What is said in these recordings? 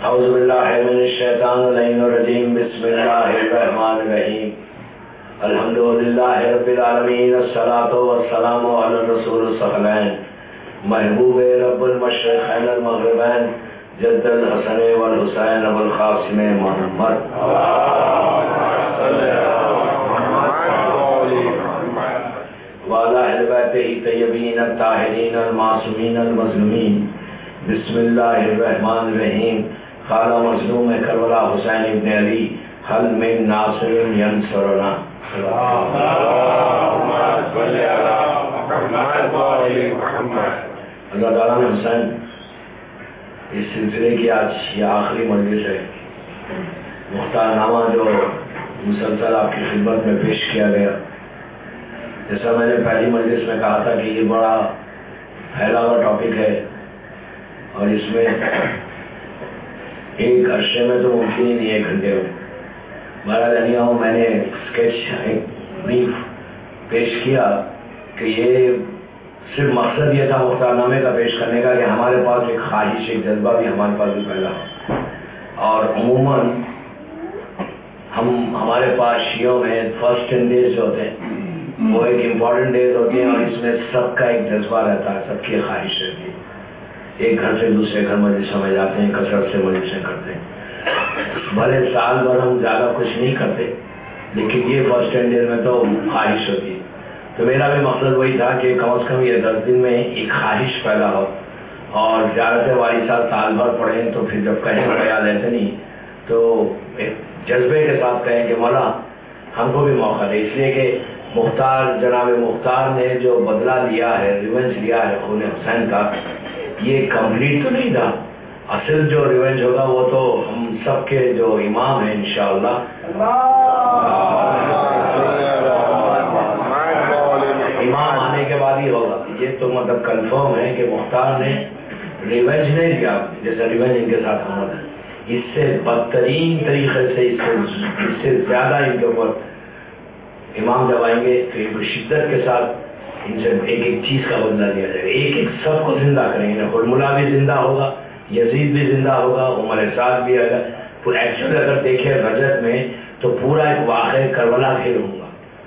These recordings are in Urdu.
اعوذ باللہ من الشیطان الرجیم بسم اللہ الرحمن الرحیم الحمد للہ رب العالمین الصلاۃ والسلام علی الرسول الثقلین محبوب رب المشرقین المغربین جد الحسن والحسین والقاسم محمد وعلی اہل بیتہ الطیبین الطاہرین المعصومین المظلومین بسم اللہ الرحمن الرحیم قال مظلوم کربلا حسین ابن علی حل من ناصر ینصرنا اللہ تعالیٰ نے حسین اس سلسلے کی آج یہ آخری مجلس ہے. مختار نامہ جو مسلسل آپ کی خدمت میں پیش کیا گیا، جیسا میں نے پہلی مجلس میں کہا تھا کہ یہ بڑا پھیلا ہوا ٹاپک ہے اور اس میں ایک عرصے میں تو ممکن ہی نہیں، 1 گھنٹے میں. بہرحال میں نے اسکیچ ایک بریف پیش کیا کہ یہ صرف مقصد یہ تھا مختار نامے کا پیش کرنے کا کہ ہمارے پاس ایک خواہش، ایک جذبہ بھی ہمارے پاس بھی پیدا ہو. اور عموماً ہمارے پاس شیعوں میں فرسٹ 10 days جو ہوتے ہیں وہ ایک امپورٹنٹ ڈیز ہوتے ہیں اور اس میں سب کا ایک جذبہ رہتا ہے، سب کی خواہش رہتی ہے. ایک گھر سے دوسرے گھر مجلس میں جاتے ہیں، کثرت سے مجلسیں کرتے ہیں. بھلے سال بھر ہم زیادہ کچھ نہیں کرتے لیکن یہ فرسٹ 10 days میں تو خواہش ہوتی ہے. تو میرا بھی مقصد وہی تھا کہ کم از کم یہ 10 دن میں ایک خواہش پیدا ہو اور زیارت والی سال بھر پڑھیں تو پھر جب کہیں بڑا یاد ایسے نہیں تو ایک جذبے کے ساتھ کہیں کہ مولا ہم کو بھی موقع دے. اس لیے کہ جناب مختار نے جو بدلہ لیا ہے، ریونج لیا ہے خون حسین کا، یہ کمپلیٹ تو نہیں تھا. اصل جو ریونج ہوگا وہ تو ہم سب کے جو امام ہیں انشاءاللہ امام آنے کے بعد ہی ہوگا. یہ تو مطلب کنفرم ہے کہ مختار نے ریونج نہیں لیا جیسا ریونج ان کے ساتھ ہوا تھا. اس سے بدترین طریقے سے اس سے زیادہ ان کے اوپر امام جب آئیں گے تو ایک شدت کے ساتھ ان سے ایک ایک چیز کا بدلہ دیا جائے گا. ایک ایک سب کو زندہ کریں گے. خرملا بھی زندہ ہوگا، یزید بھی زندہ ہوگا، عمر سعد بھی آئے گا. ایکچولی اگر دیکھیں رجب میں تو پورا ایک واقعہ کربلا پھر ہوگا،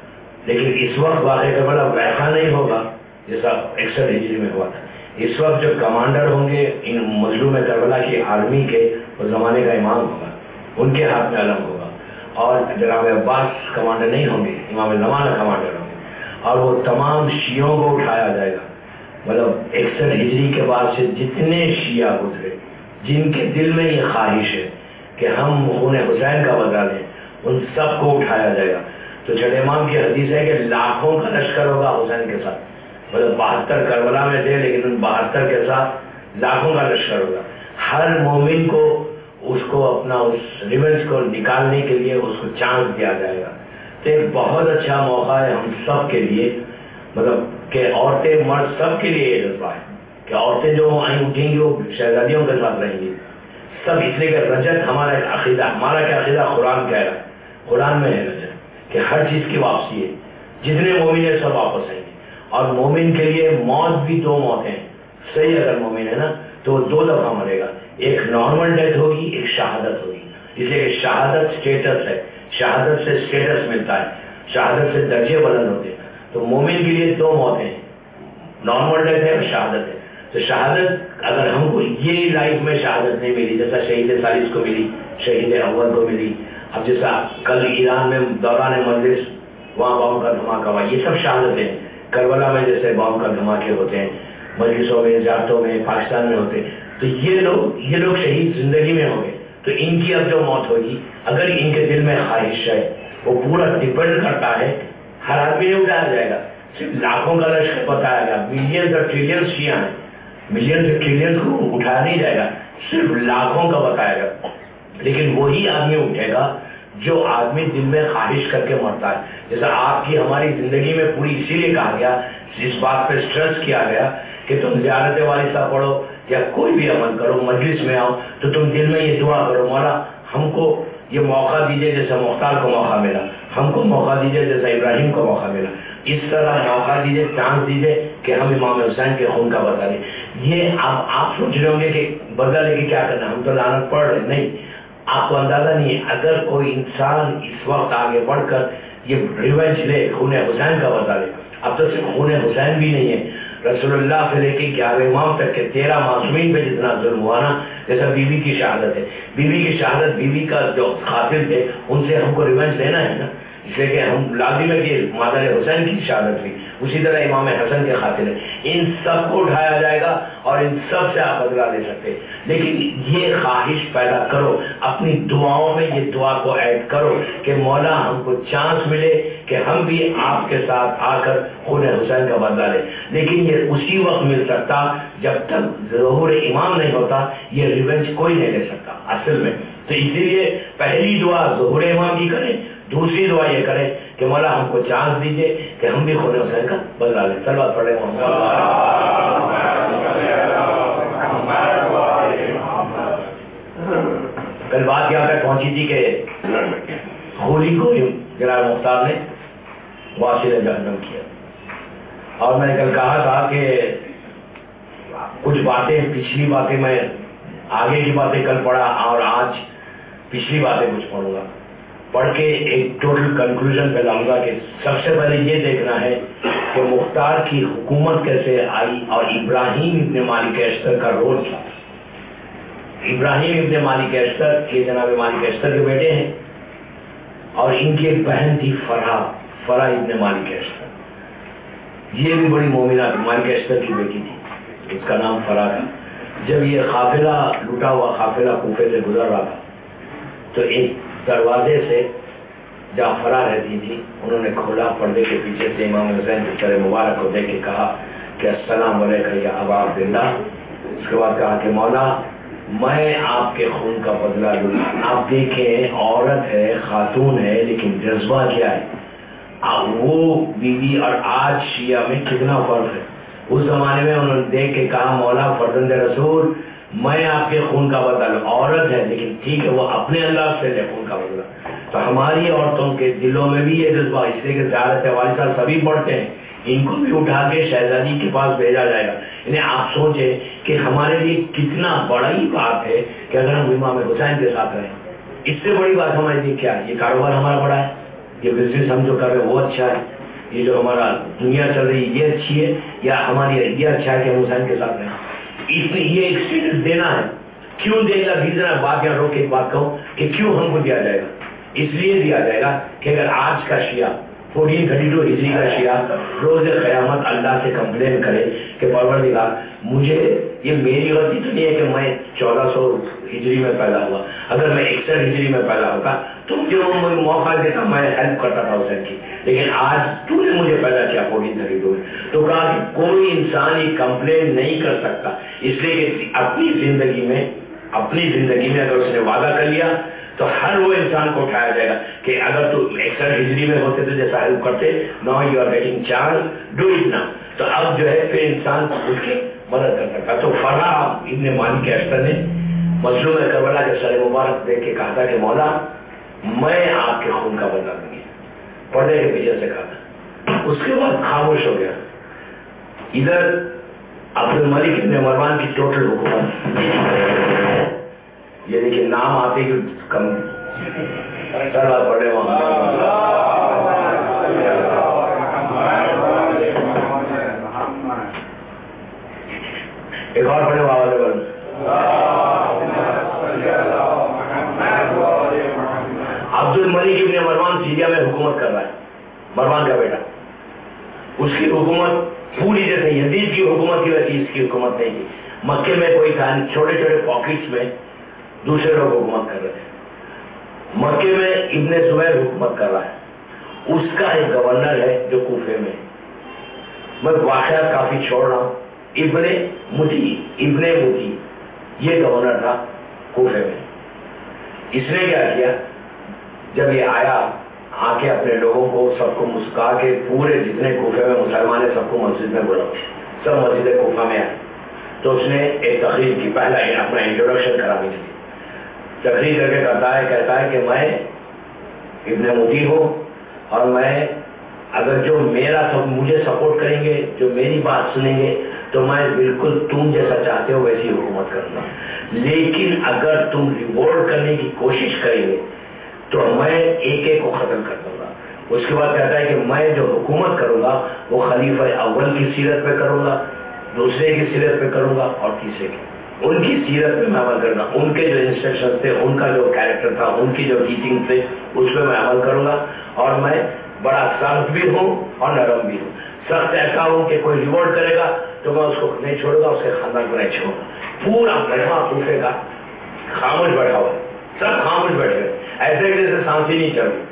لیکن اس وقت واقعہ کربلا ویسا نہیں ہوگا جیسا 61 ہجری میں ہوا تھا. اس وقت جو کمانڈر ہوں گے ان مظلوم کربلا کی آرمی کے، اس زمانے کا امام ہوگا، ان کے ہاتھ میں علم ہوگا. اور جناب عباس کمانڈر نہیں ہوں گے، امام زمانہ کمانڈر ہوں گے. اور وہ تمام شیعوں کو اٹھایا جائے گا. مطلب 61 ہجری کے بعد سے جتنے شیعہ گزرے جن کے دل میں یہ خواہش ہے کہ ہم خون حسین کا بدلہ لیں، ان سب کو اٹھایا جائے گا. تو چھٹے امام کی حدیث ہے کہ لاکھوں کا لشکر ہوگا حسین کے ساتھ. مطلب 72 کربلا میں تھے لیکن ان 72 کے ساتھ لاکھوں کا لشکر ہوگا. ہر مومن کو اس کو اپنا اس ریونج کو نکالنے کے لیے اس کو چانس دیا جائے گا. تو ایک بہت اچھا موقع ہے ہم سب کے لیے، مطلب کہ عورتیں مرد سب کے لیے یہ جذبہ ہے کہ عورتیں جو آئیں اٹھیں گی وہ شہزادیوں کے ساتھ رہیں گی سب. اس لیے کہ رجت ہمارا ایک عقیدہ، ہمارا کیا عقیدہ قرآن کہہ رہا ہے، قرآن میں ہے رجت کہ ہر چیز کی واپسی ہے. جتنے مومن ہیں سب واپس آئیں گے. اور مومن کے لیے موت بھی 2 موتیں ہیں. صحیح اگر مومن ہے نا تو 2 دفعہ مرے گا. ایک نارمل ڈیتھ ہوگی، ایک شہادت ہوگی. اس لیے کہ شہادت سٹیٹس ہے، شہادت سے سٹیٹس ملتا ہے، شہادت سے درجے بلند ہوتے ہیں. تو مومن کے لیے 2 موتیں ہیں، نارمل ڈیتھ ہے اور شہادت ہے. تو شہادت اگر ہم کو یہ لائف میں شہادت نہیں ملی جیسا شہید ثالث کو ملی، شہید اول کو ملی، اب جیسا کل ایران میں دوران مجلس وہاں بام کا دھماکہ ہوا، یہ سب شہادتیں ہیں. کربلا میں جیسے بام کا دھماکے ہوتے ہیں مجلسوں میں، زیارتوں میں، پاکستان میں ہوتے ہیں. تو یہ لوگ شہید زندگی میں ہوں گے. تو ان کی اب جو موت ہوگی اگر ان کے دل میں خواہش ہے وہ پورا ڈپینڈ کرتا ہے. ہر آدمی نہیں اٹھایا جائے گا، صرف لاکھوں کا لشکر بتایا گیا. ملینز اور ٹریلینز شیعہ ہیں، ملینز اور ٹریلینز کو اٹھایا نہیں جائے گا، صرف لاکھوں کا بتایا گیا. لیکن وہی آدمی اٹھے گا جو آدمی دل میں خواہش کر کے مرتا ہے. جیسا آپ کی ہماری زندگی میں پوری اسی لیے کہا گیا، اس بات پہ اسٹریس کیا گیا کہ تم زیارت والی صاحب پڑھو یا کوئی بھی عمل کرو، مجلس میں آؤ تو تم دل میں یہ دعا کرو، مولا ہم کو یہ موقع دیجئے جیسے مختار کو موقع ملا، ہم کو موقع دیجیے جیسا ابراہیم کو موقع ملا، اس طرح موقع دیجیے، چانس دیجیے کہ ہم امام حسین کے خون کا بدلہ لیں۔ یہ آپ سوچ رہے ہوں گے کہ بدلہ لے کے کیا کرنا، ہم تو لعنت پڑھ رہے، نہیں، آپ کو اندازہ نہیں ہے اگر کوئی انسان اس وقت آگے بڑھ کر یہ ریونج لے، خون حسین کا بدلہ لے۔ اب تو صرف خون حسین بھی نہیں ہے، رسول اللہ سے لے کے 11 امام تک کے 13 معصومین پہ جتنا ظلم ہوا نا، جیسا بیوی کی شہادت ہے، بیوی کی شہادت، بیوی کا جو قاتل تھے ان سے ہم کو ریونج لینا ہے نا، اس لیے کہ ہم لازم ہے کہ مادر حسین کی شہادت ہوئی، اسی طرح امام حسن کے قاتل ہے، ان سب کو اٹھایا جائے گا اور ان سب سے آپ بدلہ لے سکتے، لیکن یہ خواہش پیدا کرو اپنی دعاؤں میں، یہ دعا کو ایڈ کرو کہ مولا ہم کو چانس ملے کہ ہم بھی آپ کے ساتھ آ کر خون حسین کا بدلہ لیں، لیکن یہ اسی وقت مل سکتا جب تک ظہور امام نہیں ہوتا، یہ ریونج کوئی نہیں لے سکتا اصل میں۔ تو اسی لیے پہلی دعا ظہور امام کی کریں، دوسری دعا یہ کریں کہ مولا ہم کو چانس دیجئے کہ ہم بھی خون حسین کا بدلہ لیں۔ صلوات پڑھیں کل بات یہاں تک پہنچی تھی کہ ہولی کو جناب مختار نے واصل جہنم کیا، اور میں نے کل کہا تھا کہ کچھ باتیں، پچھلی باتیں میں آگے کی باتیں کل پڑھا اور آج پچھلی باتیں کچھ پڑھوں گا، پڑھ کے ایک ٹوٹل کنکلوژن پہ لاؤں گا کہ سب سے پہلے یہ دیکھنا ہے کہ مختار کی حکومت کیسے آئی اور ابراہیم ابن مالک اشتر کا رول کیا۔ ابراہیم ابن مالک اشتر کے جناب مالک اشتر کے بیٹے ہیں، اور ان کی ایک بہن تھی فرا ابن مالک اشتر، یہ بھی بڑی مومنہ تھی، مالک اشتر کی بیٹی تھی، اس کا نام فرا تھا۔ جب یہ قافلہ لوٹا ہوا قافلہ کوفے سے گزر رہا تھا تو ایک دروازے سے جہاں فرا رہتی تھی انہوں نے کھولا، پردے کے پیچھے سے امام حسین کے سر مبارک کو دیکھ کے کہا کہ السلام علیکم یا ابا عبداللہ۔ اس کے بعد کہا کہ مولا میں آپ کے خون کا بدلہ لوں۔ آپ دیکھیں عورت ہے، خاتون ہے، لیکن جذبہ کیا ہے، وہ بیوی اور آج شیعہ میں کتنا فرق ہے۔ اس زمانے میں انہوں نے دیکھ کے کہا مولا فرزند رسول میں آپ کے خون کا بدلہ لوں، عورت ہے لیکن ٹھیک ہے وہ اپنے اللہ سے لے خون کا بدلہ۔ تو ہماری عورتوں کے دلوں میں بھی یہ جذبہ، اس لیے کہ زیادت والد صاحب سبھی پڑھتے ہیں، ان کو بھی اٹھا کے شہزادی کے پاس بھیجا جائے گا۔ یعنی آپ سوچیں کہ ہمارے لیے کتنا بڑی بات ہے کہ اگر ہم امام حسین کے ساتھ رہیں، اس سے بڑی بات ہمارے لیے کیا ہے؟ یہ کاروبار ہمارا بڑا ہے، یہ بزنس ہم جو کر رہے ہیں وہ اچھا ہے، یہ جو ہمارا دنیا چل رہی ہے یہ اچھی ہے، یا ہماری یہ اچھا ہے کہ ہم حسین کے ساتھ رہیں؟ اس میں یہ ایک اسٹیٹس دینا ہے۔ کیوں دے گا؟ ذرا بات یہاں روک کے ایک بات کہوں کہ کیوں ہم کو دیا جائے گا؟ اس لیے دیا جائے گا کہ اگر آج کا شیعہ 1432 ہجری کا شیعہ روز قیامت اللہ سے کمپلین کرے کہ پروردگار مجھے، یہ میری غلطی تو نہیں ہے کہ میں 1400 ہجری میں پیدا ہوا، اگر میں 61 ہجری میں پیدا ہوتا تو مجھے وہ موقع دیتا، میں ہیلپ کرتا تھا حسین کی، لیکن آج تو نے مجھے پیدا کیا 1432 میں۔ تو کہا کہ کوئی انسان یہ کمپلین نہیں کر سکتا، اس لیے کہ اپنی زندگی میں اگر اس نے وعدہ کر لیا تو ہر وہ انسان کو اٹھایا جائے گا کہ اگر تو 61 ہجری میں ہوتے تو جیسا ہیلپ کرتے، now you are getting chance, do it now, تو اب جو ہے پھر انسان اٹھ کے مدد کر سکتا۔ تو فرا ابن مالک اشتر نے مظلوم کربلا کے سر مبارک دیکھ کے کہا تھا کہ مولا میں آپ کے خون کا بدلہ لوں گی، پردے کے پیچھے سے کہا تھا۔ اس کے بعد خاموش ہو گیا۔ ادھر عبد الملک ابن مروان کی ٹوٹل حکومت، یہ دیکھیے نام آتے ہی کم پڑے وہاں، ایک اور پڑے وہاں والے بل عبد الملک ابن مروان سیریا میں حکومت کر رہا ہے، مروان کا بیٹا، اس کی حکومت پوری جیسے یزید کی حکومت کی وجہ اس کی حکومت نہیں تھی۔ مکے میں کوئی تھا، چھوٹے چھوٹے پاکٹس میں دوسرے لوگ حکومت کر رہے تھے۔ مکے میں ابن زبیر حکومت کر رہا ہے، اس کا ایک گورنر ہے جو کوفے میں، میں واقعات کافی چھوڑ رہا ہوں، ابن متی یہ گورنر تھا کوفے میں۔ اس نے کیا کیا، جب یہ آیا آ کے اپنے لوگوں کو سب کو مسکا کے پورے جتنے کوفے میں مسلمان ہیں سب کو مسجد میں بلاؤ، سب مسجد کوفہ میں آئے، تو اس نے ایک تقریر کی، پہلا اپنا انٹروڈکشن کرانی تھی، تقریر کر کے کہتا ہے کہ میں ابن متی ہوں اور میں اگر جو مجھے سپورٹ کریں گے، جو میری بات سنیں گے، تو میں بالکل تم جیسا چاہتے ہو ویسی حکومت کروں گا. لیکن اگر تم ریوارڈ کرنے کی کوشش کریں گے تو میں ایک ایک کو ختم کر دوں گا. اس کے بعد کہتا ہے کہ میں جو حکومت کروں گا وہ خلیفہ اول کی سیرت پہ کروں گا، دوسرے کی سیرت پہ کروں گا، اور تیسرے کی. ان کی سیرت پہ میں عمل کروں گا، ان کے جو انسٹرکشن تھے، ان کا جو کیریکٹر تھا، ان کی جو ٹیچنگ تھے، اس پہ میں عمل کروں گا. اور میں بڑا سخت بھی ہوں اور نرم بھی ہوں. سخت ایسا ہوں کہ کوئی ریوارڈ کرے گا تو میں اس کو نہیں چھوڑوں گا، اس کے خاندان کو نہیں چھوڑوں گا. پورا مجمع کوفے کا خاموش بیٹھا ہوا، سب خاموش بیٹھے ہوئے، ایسے جیسے سانس ہی نہیں چل رہی.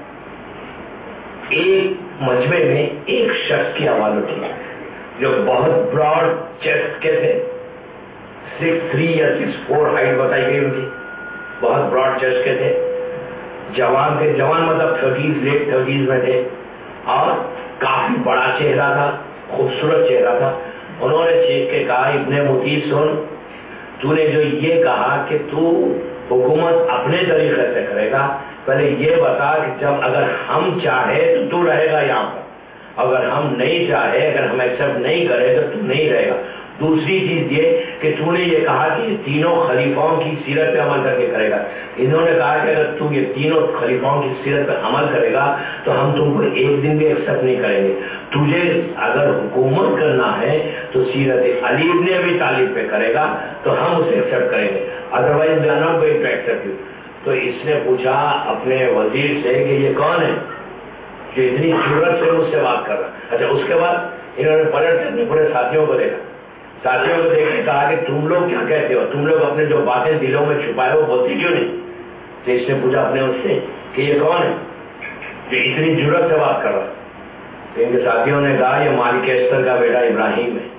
ایک مجمع میں ایک شخص کی آواز اٹھی جو بہت براڈ چیسٹ کے تھے، 6'3" یا 6'4" ہائٹ بتائی گئی ان کی، بہت براڈ چیسٹ کے تھے، جوان تھے، جوان مطلب 30s لیٹ 30s میں تھے، اور کافی بڑا چہرہ تھا، خوبصورت چہرہ تھا. انہوں نے چیخ کے کہا، ابن مطیع سن، تو نے جو یہ کہا کہ تو حکومت اپنے طریقے سے کرے گا، پہلے یہ بتا کہ جب اگر ہم چاہے تو رہے گا یہاں پر، اگر ہم نہیں چاہے، اگر ہم ایکسپٹ نہیں کرے تو نہیں رہے گا. دوسری چیز یہ کہ تو نے یہ کہا کہ تینوں خلیفاؤں کی سیرت پہ عمل کر کے کرے گا. انہوں نے کہا کہ اگر تو یہ تینوں خلیفاؤں کی سیرت پہ عمل کرے گا تو ہم تم کو ایک دن بھی ایکسپٹ نہیں کریں گے. تجھے اگر حکومت کرنا ہے تو سیرت علی ابن ابی طالب پہ کرے گا تو ہم اسے ایکسپٹ کریں گے، otherwise we are not going to accept you. تو اس نے پوچھا اپنے وزیر سے کہ یہ کون ہے جو اتنی جرأت سے مجھ سے بات کر رہا. اچھا، اس کے بعد انہوں نے پلٹ کے اپنے پورے ساتھیوں کو دیکھا، ساتھیوں کو دیکھ کے کہا کہ تم لوگ کیا کہتے ہو، تم لوگ اپنے جو باتیں دلوں میں چھپائے ہو بولتی کیوں نہیں؟ تو اس نے پوچھا اپنے اس سے کہ یہ کون ہے جو اتنی جرأت سے بات کر رہا. تو ان کے ساتھیوں نے کہا یہ مالک اشتر کا بیٹا ابراہیم ہے.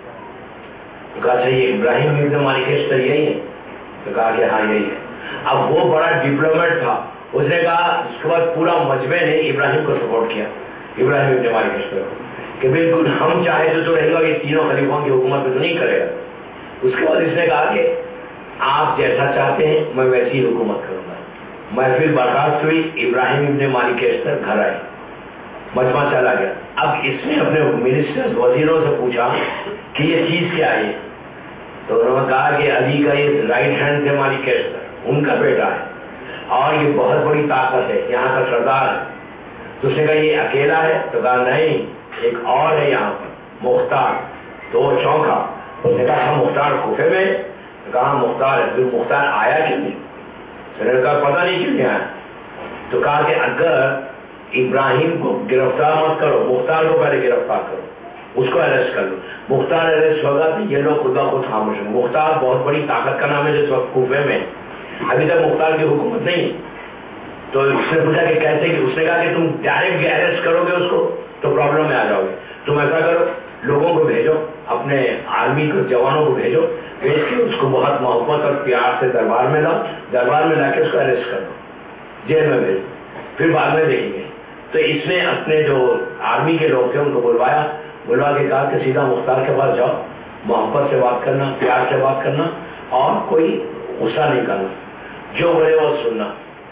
تو کہا اچھا یہ ابراہیم ابن مالک اشتر یہی ہے؟ تو کہا کہ ہاں یہی ہے. اب وہ بڑا ڈپلومیٹ تھا، اس نے کہا، اس کے بعد پورا مجمع نے ابراہیم کو سپورٹ کیا، ابراہیم ابن مالک اشتر کو، کہ بالکل ہم چاہے تو رہے گا، یہ تینوں خلیفوں کی حکومت پہ تو نہیں کرے گا. اس کے بعد اس نے کہا کہ آپ جیسا چاہتے ہیں میں ویسی حکومت کروں گا. محفل برخاست ہوئی، ابراہیم ابن مالک اشتر گھر آئے، مجمع چلا گیا. اب اس نے اپنے منسٹر وزیروں سے پوچھا کہ یہ چیز کیا ہے؟ تو انہوں نے کہا کہ علی کا یہ رائٹ ہینڈ تھے مالک اشتر، ان کا بیٹا ہے، اور یہ بہت بڑی طاقت ہے، یہاں کا سردار ہے. تو اس نے کہا یہ اکیلا ہے؟ تو کہا نہیں، ایک اور ہے یہاں پر، مختار. تو وہ چونکا، اس نے کہا ہم مختار کوفے میں؟ تو کہا مختار ہے. پھر مختار آیا کیوں نہیں؟ انہوں نے کہا پتہ نہیں کیوں نہیں آیا. تو کہا کہ اگر ابراہیم کو گرفتار مت کرو، مختار کو پہلے گرفتار کرو، اس کو اریسٹ کر لو. مختار اریسٹ ہوگا تو یہ لوگ خدا خود خاموش ہوں. مختار بہت بڑی طاقت کا نام ہے جس وقت کوفے میں، ابھی تک مختار کی حکومت نہیں. تو اس نے پوچھا کہ کیسے؟ اس نے کہا کہ تم ڈائریکٹ اریسٹ کرو گے اس کو تو پرابلم میں آ جاؤ گے. تم ایسا کرو، لوگوں کو بھیجو، اپنے آرمی کو جوانوں کو بھیجو، بھیج کے اس کو بہت محبت اور پیار سے دربار میں لاؤ، دربار میں لا کے اس کو اریسٹ کر دو، جیل میں بھیجو، پھر بعد میں دیکھیں گے. تو اس نے اپنے جو آرمی کے لوگ تھے ان کو بلوا کے کہا کہ سیدھا مختار کے پاس جاؤ، محبت سے بات کرنا، پیار سے بات کرنا، اور کوئی غصہ نہیں کرنا، جو بولے وہ سننا.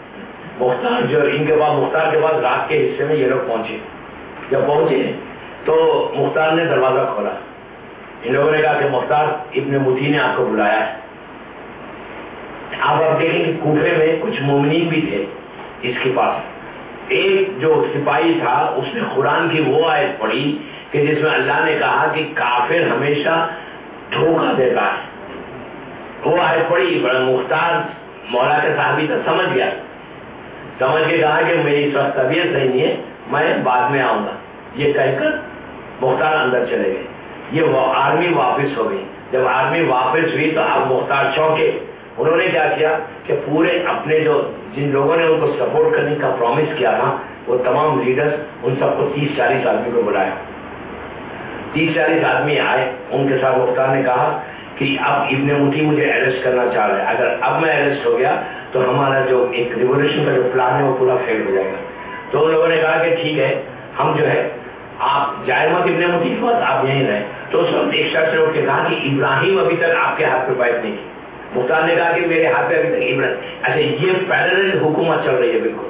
مختار جو ان کے بعد مختار کے بعد رات کے حصے میں یہ لوگ پہنچے. جب پہنچے تو مختار نے دروازہ کھولا. ان لوگوں نے کہا کہ مختار ابن مطیع نے آپ کو بلایا ہے. آپ دیکھیں کہ کوفے میں کچھ مومنین بھی تھے اس کے پاس. ایک جو سپاہی تھا اس نے قرآن کی وہ آیت پڑھی کہ جس میں اللہ نے کہا کہ کافر ہمیشہ دھوکہ دیتا ہے. وہ آیت پڑھی. مختار مولا کے صحابی تھا، سمجھ گیا، سمجھ کے کہا کہ میری اس وقت طبیعت صحیح نہیں ہے، میں بعد میں آؤں گا. یہ کہہ کر مختار اندر چلے گئے. یہ آرمی واپس ہو گئی. جب آرمی واپس ہوئی تو اب مختار چونکے. انہوں نے کیا کیا کہ پورے اپنے جو جن لوگوں نے ان کو سپورٹ کرنے کا پرومس کیا تھا وہ تمام لیڈرز، ان سب کو 30-40 آدمی کو بلایا. 30-40 آدمی آئے. ان کے ساتھ مختار نے کہا کہ اب ابن مطیع مجھے اریسٹ کرنا چاہ رہا ہے، اگر اب میں اریسٹ ہو گیا تو ہمارا جو ایک ریولیوشن کا جو پلان ہے وہ پورا فیل ہو جائے گا. تو ان لوگوں نے کہا کہ ٹھیک ہے، ہم جو ہے آپ جائے مت ابن مطیع کے پاس، آپ یہیں رہیں. تو اس وقت ایک شخص نے اٹھ کے کہا کہ ابراہیم ابھی تک آپ کے ہاتھ پہ بیعت نہیں کی. مختار نے کہا کہ میرے ہاتھ پہ ابھی تک ابراہیم. اچھا، یہ فیڈرل حکومت چل رہی ہے بالکل.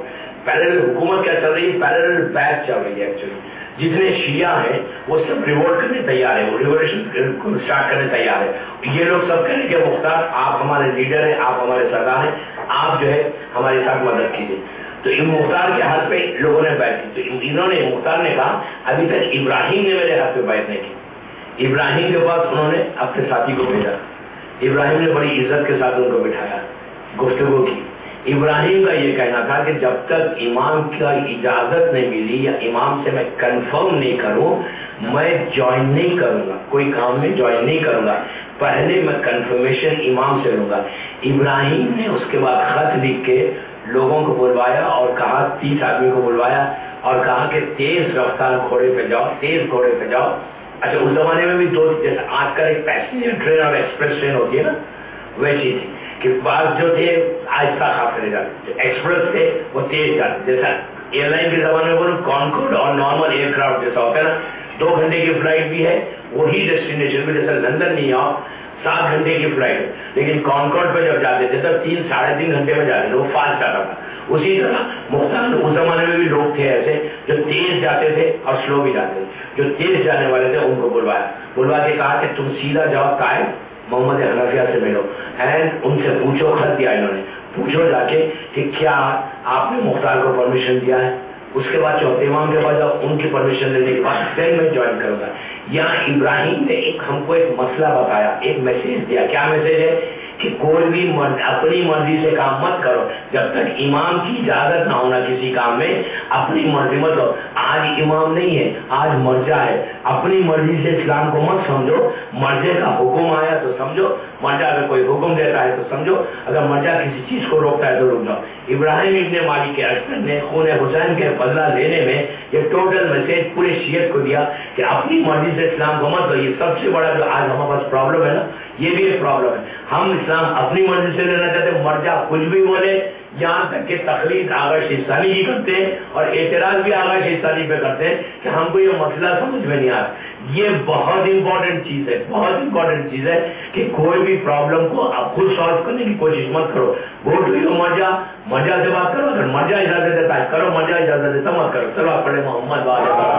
पैरेलल हुकूमत क्या चल रही है, पैरेलल बैच चल रही है एक्चुअली। जितने शिया हैं वो सब रिवोल्ट करने तैयार है, वो रिवोल्यूशन को स्टार्ट करने तैयार है। ये लोग सब कह रहे हैं कि मुख्तार आप हमारे लीडर हैं, आप हमारे सरदार हैं, आप जो है हमारे साथ मदद कीजिए। तो इन मुख्तार के हाथ पे लोगों ने बैठ की, तो इन्होंने मुख्तार ने कहा अभी तक इब्राहिम ने मेरे हाथ पे बैठ नहीं की। इब्राहिम के पास उन्होंने अपने साथी को भेजा, इब्राहिम ने बड़ी इज्जत के साथ उनको बिठाया, गुफ्तगू की। इब्राहिम का ये कहना था कि जब तक इमाम का इजाजत नहीं मिली या इमाम से मैं कंफर्म नहीं करूं मैं ज्वाइन नहीं करूंगा, कोई काम में ज्वाइन नहीं करूंगा, पहले मैं कंफर्मेशन इमाम से लूंगा। इब्राहिम ने उसके बाद खत लिख के लोगों को बुलवाया और कहा 30 आदमी को बुलवाया और कहा कि तेज रफ्तार घोड़े पे जाओ, तेज घोड़े पे जाओ। अच्छा उस जमाने में भी दो, जैसे आजकल एक पैसेंजर ट्रेन और एक्सप्रेस ट्रेन होती है ना, वैसी थी कि बात जो थे आहिस्ता खाते जाते, जो एक्सप्रेस थे वो तेज जाते। जैसा एयरलाइन के जमाने में बोलो कॉन्कोर्ड और नॉर्मल एयरक्राफ्ट जैसा होता है ना, 2 घंटे की फ्लाइट भी है वही डेस्टिनेशन में, जैसे लंदन नहीं आओ 7 घंटे की फ्लाइट, लेकिन कॉन्कोर्ड पे जब जाते थे तब 3 साढ़े 3 घंटे में जाते थे, वो फास्ट जाता था। उसी तरह मुख्तार उस जमाने में भी लोग थे ऐसे जो तेज जाते थे और स्लो भी जाते थे। जो तेज जाने वाले थे उनको बुलवा के कहा कि तुम सीधा जाओ कायद मोहम्मद हनफिया से मिलो एंड उनसे पूछो, खत दिया इन्होंने, पूछो जाके कि क्या आपने मुख्तार को परमिशन दिया है। उसके बाद चौथे इमाम के पास जाओ, उनकी परमिशन लेने के बाद फिर मैं ज्वाइन करूंगा। यहाँ इब्राहिम ने हमको एक मसला बताया, एक मैसेज दिया। क्या मैसेज है कि कोई भी अपनी मर्जी से काम मत करो, जब तक इमाम की इजाजत ना होना किसी काम में अपनी मर्जी मत लो। आज इमाम नहीं है, आज मर्जा है, अपनी मर्जी से इस्लाम को मत समझो। मर्जे का हुक्म आया तो समझो, मर्जा अगर कोई हुक्म देता है तो समझो, अगर मर्जा किसी चीज को रोकता है तो रुक जाओ। इब्राहिम इब्ने मालिक के अशर ने खून हुसैन के बदला लेने में ये टोटल मैसेज पूरे शियत को दिया कि अपनी मर्जी से इस्लाम को मत लो। ये सबसे बड़ा जो आज हमारे पास प्रॉब्लम है ना, ये भी एक प्रॉब्लम है। हम इस्लाम अपनी मर्जी से लेना चाहते, मर्जा कुछ भी बोले, यहाँ तक कि तकलीद आगा शिस्तानी की करते हैं और एतराज भी आगा शिस्तानी पे करते हैं कि हमको ये मसला समझ में नहीं आता। ये बहुत इंपॉर्टेंट चीज है, बहुत इंपॉर्टेंट चीज है कि कोई भी प्रॉब्लम को आप खुद सॉल्व करने की कोशिश मत करो। गो टू योर मर्जा, मर्जा से बात करो, अगर मर्जा इजाजत देता है करो, मर्जा इजाजत देता मत करो। चलो आप पढ़े मोहम्मद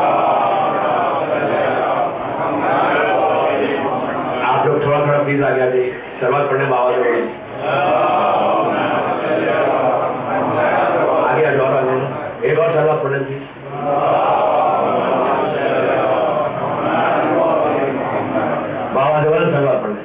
आप लोग थोड़ा थोड़ा प्लीज आ गया जी, सलवात पढ़ने बाबा से बोले आगे एक और सलवात पढ़ने प्लीज। बाबा से बोले सलवात पढ़ने।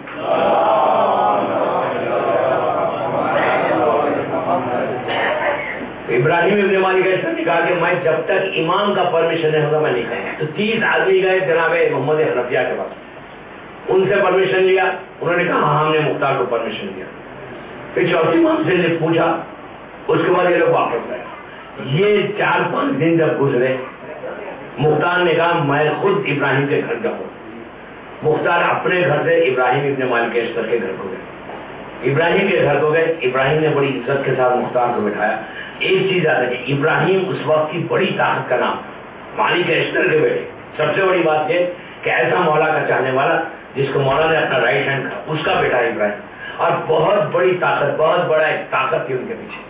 इब्राहिम इब्ने मालिक ने कहा कि मैं जब तक इमाम का परमिशन नहीं होगा मैं नहीं करूंगा। तो 30 आदमी गए जनाब मोहम्मद हनफिया के पास, उनसे परमिशन लिया, उन्होंने कहा हाँ हमने मुख्तार को परमिशन दिया। फिर चौथी इमाम से पूछा, उसके बाद ये लोग वापस गए। ये 4-5 दिन जब गुजरे, मुख्तार ने कहा मैं खुद इब्राहिम के घर जाऊँ। मुख्तार अपने घर से इब्राहिम इब्ने मालिक अशर के घर को गए। इब्राहिम के घर को गए, इब्राहिम ने बड़ी इज्जत के साथ मुख्तार को बिठाया। एक चीज याद है कि इब्राहिम उस वक्त की बड़ी ताकत का नाम, मालिक अशर के बेटे। सबसे बड़ी बात है कि ऐसा मौला का चाहने वाला जिसको मौला ने अपना राइट हैंड कहा, उसका बेटा इब्राहिम, और बहुत बड़ी ताकत, बहुत बड़ा एक ताकत थी उनके पीछे।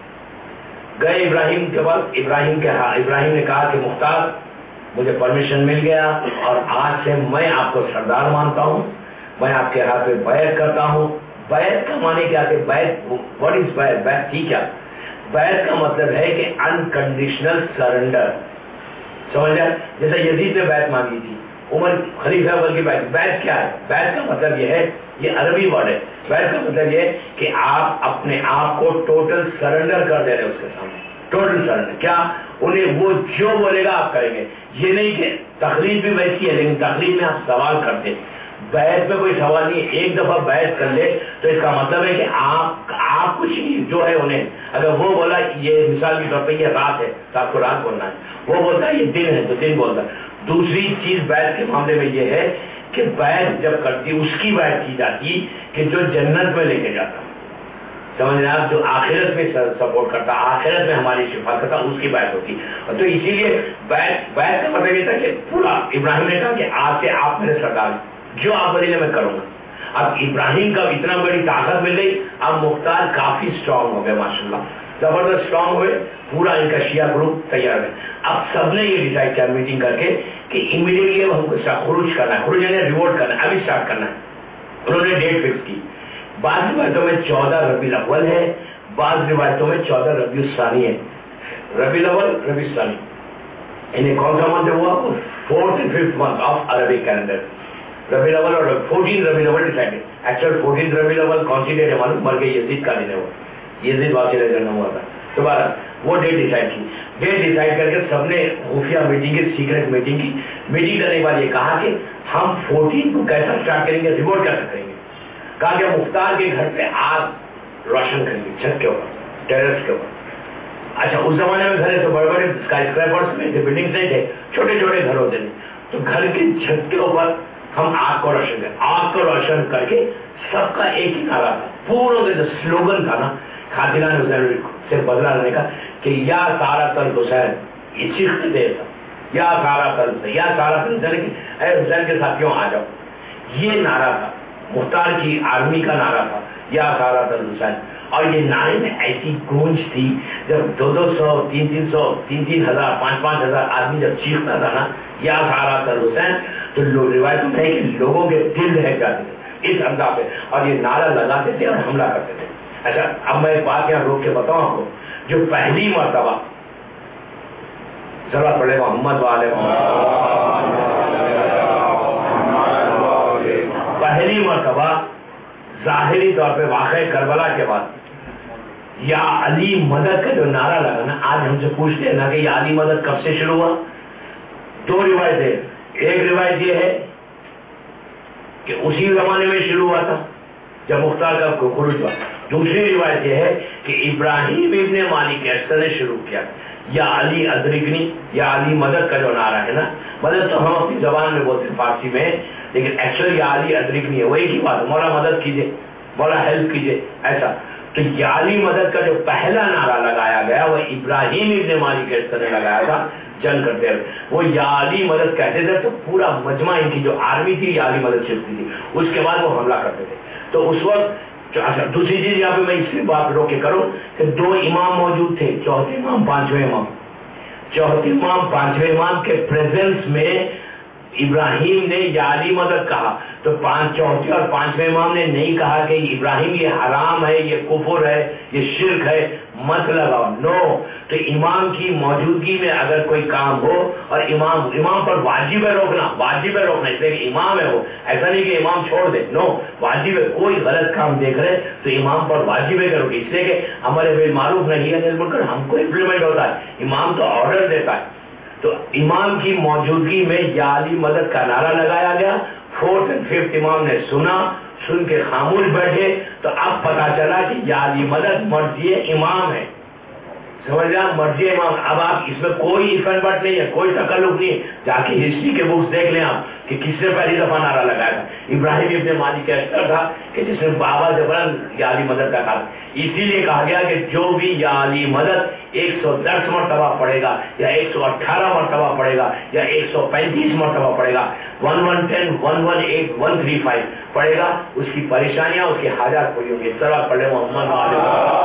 गए इब्राहिम के पास, इब्राहिम ने कहा कि मुख्तार मुझे परमिशन मिल गया और आज से मैं आपको सरदार मानता हूँ, मैं आपके हाथ में बैत करता हूँ। बैत का माने क्या कि बैत, व्हाट इज बैत? बैत थी क्या? बैत का मतलब है कि अनकंडीशनल सरेंडर, समझ जाए। जैसे यजीद ने बैत मांगी थी, उमर खलीफा अव्वल की बैत। बैत क्या है? बैत का मतलब यह है, ये अरबी वर्ड है। बैत का मतलब यह कि आप अपने आप को टोटल सरेंडर कर दे रहे उसके सामने, टोटल सरेंडर। क्या? उन्हें वो जो बोलेगा आप करेंगे। ये नहीं कि तकलीफ भी वैसी है, लेकिन तकलीफ में आप सवाल करते हैं, बैत में कोई सवाल नहीं है। एक दफा बैत कर ले तो इसका मतलब है कि आप कुछ नहीं, जो है उन्हें, अगर वो बोला ये मिसाल के तौर पर ये रात है तो आपको रात बोलना है, वो बोलता है ये दिन है तो दिन बोलता है। दूसरी चीज बैत के मामले में ये है कि बैत जब करती उसकी बैत की जाती कि जो जन्नत में लेके जाता, समझ रहे आप, जो आखिरत में सपोर्ट करता, आखिरत में हमारी शिफा करता, उसकी बैत होती। तो इसीलिए बैत का मतलब ये था कि पूरा इब्राहिम ने कहा कि आज से आप मेरे सरदार, जो आप बोलेंगे मैं करूंगा। अब इब्राहिम का इतना बड़ी ताकत मिल गई, अब मुख्तार काफी स्ट्रांग हो गए माशाल्लाह। जबरदस्त स्ट्रॉन्ग हुए, पूरा इनका शिया ग्रुप तैयार है। अब सबने ये डिसाइड किया मीटिंग करके कि इमीडिएटली अब हमको खुरूज करना है, खुरूज यानी रिवोल्ट करना है, अभी स्टार्ट करना है। उन्होंने डेट फिक्स की। बाद रिवायतों में 14 रबीउल अव्वल है, बाद रिवायतों में 14 रबीउल सानी है। रबीउल अव्वल, रबीउल सानी, इन्हें कौन सा मंथ हुआ? 4th and 5th month of Arabic calendar. रबीउल अव्वल और 14 रबीउल अव्वल डिसाइडेड। एक्चुअल 14 रबीउल अव्वल कौन सी डेट है मालूम? मर गई यजीद का दिन है, वो यजीद वासिल करना हुआ था। दोबारा वो डेट डिसाइड की। डेट डिसाइड करके सबने खुफिया मीटिंग की, सीक्रेट मीटिंग की। मीटिंग करने के बाद ये कहा कि हम 14 को कैसा स्टार्ट करेंगे, रिवोल्ट कैसे करेंगे। कहा कि मुख्तार के घर पे आग रोशन करेंगे, छत के ऊपर, टेरेस के ऊपर। अच्छा, उस जमाने में घर तो बड़े बड़े स्काई स्क्रैपर्स में थे, बिल्डिंग्स नहीं थे, छोटे छोटे घर होते थे। तो घर के छत के ऊपर हम आग को रोशन करें। आग को रोशन करके सबका एक ही नारा था, पूरा जो स्लोगन था ना खातिरान हुसैन से बदला लेने का कि या सारा तल हुसैन, ये चीखते देर था, या सारा तल, या सारा तल हुसैन, हुसैन के साथियों आ जाओ। ये नारा था, मुख्तार की आर्मी का नारा था, या सारा तल हुसैन। और ये नारे में ऐसी गूंज थी, जब 200, 300, 3,000, 5,000 आदमी जब चीखता था ना या सारा तल हुसैन, तो रिवायतों में है कि लोगों के दिल दहक जाते थे इस अंदाज पे, और ये नारा लगाते थे और हमला करते थे। अच्छा, अब मैं एक बात यहाँ रोक के बताऊं आपको, जो पहली मर्तबा जरा पड़े मोहम्मद वाले, पहली मर्तबा जाहिरी तौर पे वाक़ई करबला के बाद या अली मदद का जो नारा लगा ना, आज हमसे पूछते हैं ना कि या अली मदद कब से शुरू हुआ। दो रिवायतें, एक रिवायत ये है कि उसी जमाने में शुरू हुआ था जब मुख्तार का खुरूज हुआ। दूसरी रिवायत यह है कि इब्राहिम इब्ने मालिक अशतर ने शुरू किया। या अली अदरिकनी, या अली मदद का जो नारा है ना, मदद तो हम अपनी जबान में बोलते हैं फारसी में, लेकिन एक्चुअली या अली अदरिकनी है, वही की बात, मौला मदद कीजिए, मौला हेल्प कीजिए, ऐसा। तो या अली मदद का जो पहला नारा लगाया गया वह इब्राहिम इब्ने मालिक अशतर ने लगाया था जंग करते हुए। वो या अली मदद कहते थे तो पूरा मजमा इनकी जो आर्मी थी या अली मदद छिपती थी, उसके बाद वो हमला करते थे। तो उस वक्त अच्छा, दूसरी चीज यहाँ पे मैं इसलिए बात रोक के करूं कि 2 इमाम मौजूद थे, चौथे इमाम, पांचवें इमाम। चौथे इमाम, पांचवें इमाम के प्रेजेंस में इब्राहिम ने या अली मदद कहा, तो चौथे और पांचवें इमाम ने नहीं कहा कि इब्राहिम ये हराम है, ये कुफर है, ये शिर्क है, मत लगाओ। नो, तो इमाम की मौजूदगी में अगर कोई काम हो और इमाम पर वाजिब है रोकना, वाजिब है रोकना, इसलिए इमाम है वो, ऐसा नहीं कि इमाम छोड़ दे, नो, वाजिब है। कोई गलत काम देख रहे तो इमाम पर वाजिब है करोगे, इसलिए कि हमारे बिल मारूफ नहीं है बोलकर हमको इम्प्लीमेंट होता है, इमाम तो ऑर्डर देता है। तो इमाम की मौजूदगी में या अली मदद का नारा लगाया गया। 4th and 5th इमाम ने सुना, सुन के खामोश बैठे, तो अब पता चला कि या अली मदद मर्जी इमाम है, समझ रहे, मर्जी इमाम। अब आप इसमें कोई इफन बट नहीं है, कोई तकल्लुफ नहीं है, जाके हिस्ट्री के बुक्स देख लें आप कि किसने पहली दफा नारा लगाया था। इब्राहिम इब्ने मालिक अशतर था कि जिसने बाबा जबरन या अली मदद का कहा। इसीलिए कहा गया कि जो भी या अली मदद 110 मरतबा पड़ेगा या 118 मरतबा पड़ेगा या 135 मरतबा पड़ेगा, 1110, 118, 135 पड़ेगा, उसकी परेशानियां, उसकी हाजात पूरी होंगी। तरह पढ़े मोहम्मद।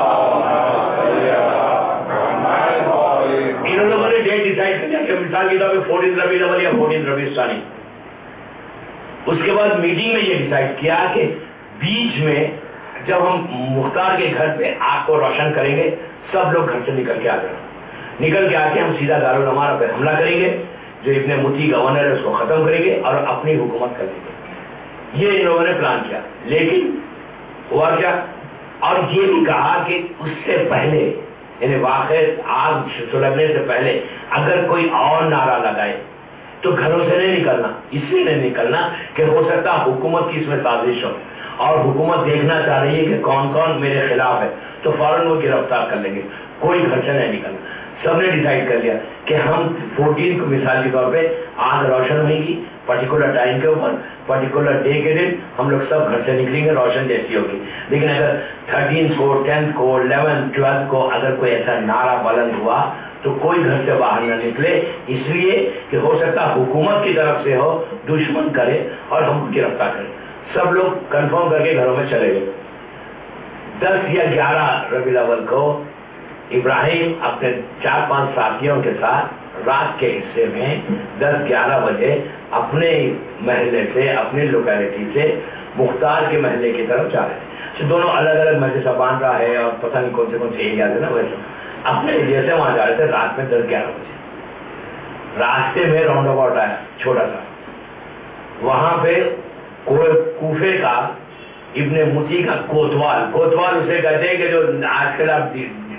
इन लोगों ने डेट डिसाइड कर दिया कि मिसाल के तौर पे 14 रबीउल अव्वल या 14 रबीउल सानी। उसके बाद मीटिंग में ये डिसाइड किया कि बीच में जब हम मुख्तार के घर पे आग को रोशन करेंगे, सब लोग घर से निकल के आ जाना, निकल के आके हम सीधा दारुल अमारा पे हमला करेंगे, जो इब्ने मुती गवर्नर है उसको खत्म करेंगे और अपनी हुकूमत कर देंगे। ये इन लोगों ने प्लान किया, लेकिन हुआ क्या? और ये भी कहा कि उससे पहले, यानी वाकई आग सुलगने से पहले अगर कोई और नारा लगाए तो घरों से नहीं निकलना। इसलिए नहीं निकलना कि हो सकता हुकूमत की इसमें साजिश हो और हुकूमत देखना चाह रही है कि कौन कौन मेरे खिलाफ है, तो फौरन वो गिरफ्तार कर लेंगे। कोई घर से नहीं निकलना। सबने डिसाइड कर लिया कि हम 14 को मिसाल के तौर पे आग रोशन होगी पर्टिकुलर टाइम के ऊपर, पर्टिकुलर डे के दिन हम लोग सब घर से निकलेंगे, रोशन जैसी होगी। लेकिन अगर 13 को, 10 को, 11, 12 को अगर कोई ऐसा नारा बुलंद हुआ तो कोई घर से बाहर न निकले, इसलिए कि हो सकता हुकूमत की तरफ से हो, दुश्मन करे और हमको गिरफ्तार करे। सब लोग कंफर्म करके घरों में चले गए। 10 या 11 रबीउल अव्वल को इब्राहिम अपने 4-5 साथियों के साथ रात के हिस्से में 10-11 बजे अपने महल्ले से, अपनी लोकेलिटी से मुख्तार के महल्ले की तरफ जा रहे थे। तो दोनों अलग अलग मस्जिद बांध रहा है और पता नहीं कौन से एरिया है ना, वैसे अपने एरिया से वहां जा रहे थे रात में 10-11 बजे। रास्ते में राउंड अबाउट आया छोटा सा, वहां पे कूफे का इब्ने मुती का कोतवाल उसे कहते हैं कि जो आजकल आप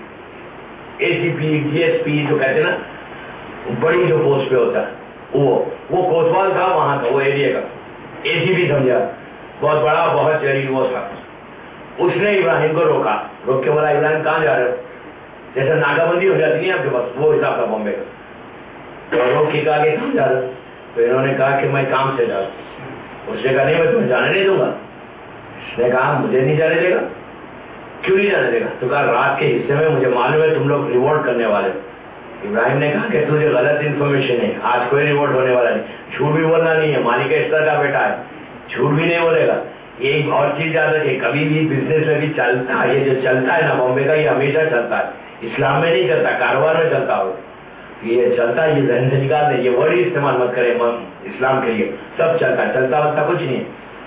ACP DSP जो कहते हैं ना, बड़ी जो पोस्ट पे होता है, वो कोतवाल था वहां का, वो एरिया का ACP समझा, बहुत बड़ा, बहुत जरूरी वो था। उसने इब्राहिम को रोक के बोला, इब्राहिम कहाँ जा रहे हो? जैसे नाकाबंदी हो जाती नहीं आपके पास, वो हिसाब था बॉम्बे का। तो रोक के कहा कि कहाँ जा रहे हो? तो इन्होंने कहा कि मैं काम से जा रहा हूँ। उसने कहा नहीं, मैं तुम्हें जाने नहीं दूंगा। उसने कहा मुझे नहीं जाने देगा। क्यों नहीं जाने देगा? तो कहा रात के हिस्से में मुझे मालूम है तुम लोग रिवॉर्ड करने वाले हो। इब्राहिम ने कहा कि तुझे गलत इन्फॉर्मेशन है, आज कोई रिवॉर्ड होने वाला नहीं, झूठ भी बोलना नहीं है, मालिक इस तरह का बेटा है, झूठ भी नहीं बोलेगा। एक और चीज याद रखिए, कभी भी बिजनेस में भी चलता है, ये जो चलता है ना बॉम्बे का, ये हमेशा चलता है, इस्लाम में नहीं चलता, कारोबार में चलता हो, ये चलता है, ये जहन से निकाल दे, ये वर्ड ही इस्तेमाल मत करें इस्लाम के लिए, सब चलता है, चलता वलता कुछ नहीं है।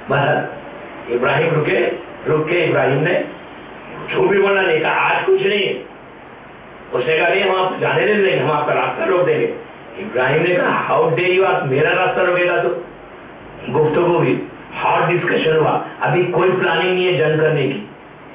बस इब्राहिम रुक के इब्राहिम ने झूठ भी बोलना नहीं, कहा आज कुछ नहीं है। उसने कहा नहीं, हम आप जाने नहीं देंगे, हम आपका रास्ता रोक देंगे। इब्राहिम ने कहा हाउ डे यू, आप मेरा रास्ता रोकेगा? तो गुफ्तगू हुई, हॉट डिस्कशन हुआ, अभी कोई प्लानिंग नहीं है जंग करने की,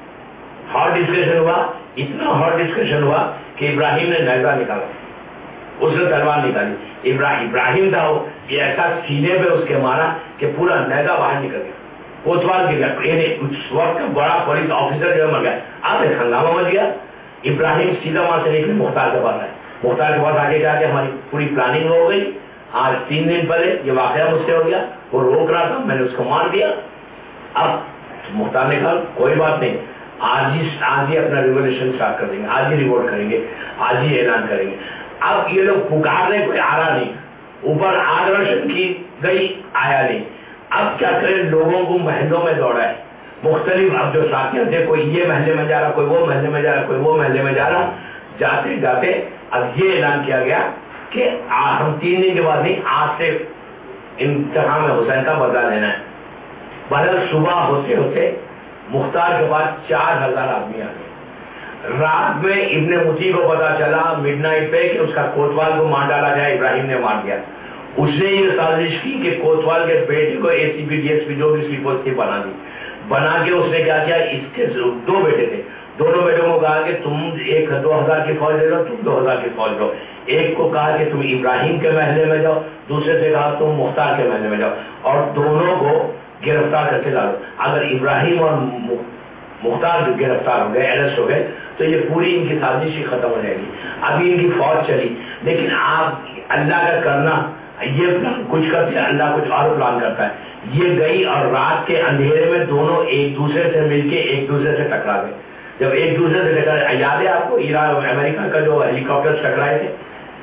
हॉट डिस्कशन हुआ, इतना हॉट डिस्कशन हुआ कि इब्राहिम ने नेजा निकाला, उसने तलवार निकाली। इब्राहिम था वो, ये ऐसा सीने पे उसके मारा कि पूरा नेजा बाहर निकल गया, कोतवाल गिर गया। उस वक्त बड़ा पुलिस ऑफिसर जो मर गया, अब हंगामा मच गया। इब्राहिम सीधा वहां से निकले मुख्तार के पास आए, मुख्तार के पास आगे जाके हमारी पूरी प्लानिंग हो गई, आज 3 दिन पहले ये वाकया मुझसे हो गया, वो रोक रहा था, मैंने उसको मार दिया। अब मुख्तार ने कहा कोई बात नहीं, आज ही अपना रिवोल्यूशन स्टार्ट कर देंगे, आज ही रिवोल्ट करेंगे, आज ही ऐलान करेंगे। अब ये लोग पुकारने कोई आ रहा नहीं, ऊपर आग रोशन की गई, आया नहीं। अब क्या करें, लोगों को महलों में दौड़ा है, मुख्तलिफ, अब जो साथियों थे, कोई ये महल्ले में जा रहा, कोई वो महल्ले में जा रहा, कोई वो महल्ले में जा रहा। जाते जाते अब ये ऐलान किया गया कि हम 3 दिन के बाद नहीं, आज से इंतहा में हुसैन का बदला लेना है। बहरहाल सुबह होते होते मुख्तार के पास 4000 आदमी आ गए। रात में इब्ने मुती को पता चला मिडनाइट पे कि उसका कोतवाल को मार डाला जाए, इब्राहिम ने मार दिया। उसने ये साजिश की कि कोतवाल के बेटे को ACP DSP जो भी उसकी पोस्ट थी बना के उसने क्या किया, इसके 2 बेटे थे, दोनों बेटों को कहा कि तुम 2000 की फौज ले लो, तुम 2000 की फौज लो। एक को कहा कि तुम इब्राहिम के महल्ले में जाओ, दूसरे से कहा तुम मुख्तार के महल्ले में जाओ, और दोनों को गिरफ्तार करके ला लो। अगर इब्राहिम और मुख्तार गिरफ्तार हो गए, अरेस्ट हो गए, तो ये पूरी इनकी साजिश ही खत्म हो जाएगी। अभी इनकी फौज चली, लेकिन आप अल्लाह का करना, ये प्लान कुछ करते हैं, अल्लाह कुछ और प्लान करता है। ये गई और रात के अंधेरे में दोनों एक दूसरे से मिलके एक दूसरे से टकरा गए। जब एक दूसरे से टकरा, याद है आपको ईरान अमेरिका का जो हेलीकॉप्टर टकराए थे,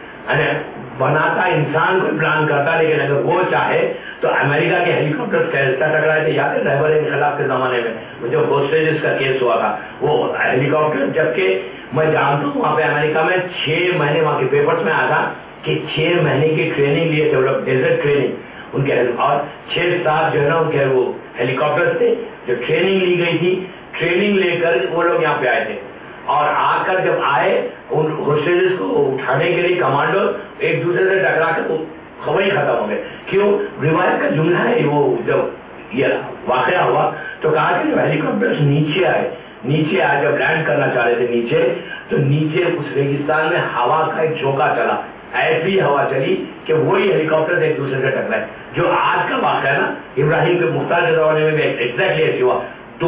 बनाता इंसान कोई प्लान करता, लेकिन अगर वो चाहे तो अमेरिका के हेलीकॉप्टर कैसा टकराए थे, याद है रहबर के खिलाफ के जमाने में जो होस्टेजेस का केस हुआ था, वो हेलीकॉप्टर, जबकि मैं जानता हूँ वहां पे अमेरिका में 6 महीने वहां के पेपर्स में आया था कि 6 महीने की ट्रेनिंग लिए थे, डेजर्ट ट्रेनिंग उनके, और 6-7 जो है ना उनके वो हेलीकॉप्टर थे जो ट्रेनिंग ली गई थी, ट्रेनिंग लेकर वो लोग यहाँ पे आए थे। और आकर जब आए उन होस्टेजेस को उठाने के लिए कमांडो एक दूसरे से टकरा कर वो खबर ही खत्म हो गए। क्यों? रिवायत का जुमला है वो, जब ये वाकया हुआ तो कहा कि जब हेलीकॉप्टर नीचे आए जब लैंड करना चाह रहे थे नीचे, तो नीचे उस रेगिस्तान में हवा का एक झोंका चला, ऐसी हवा चली कि वही हेलीकॉप्टर एक दूसरे से टकराए। जो आज का वाकया है ना, इब्राहिम के मुख्तार के जमाने में भी एग्जैक्टली ऐसे हुआ।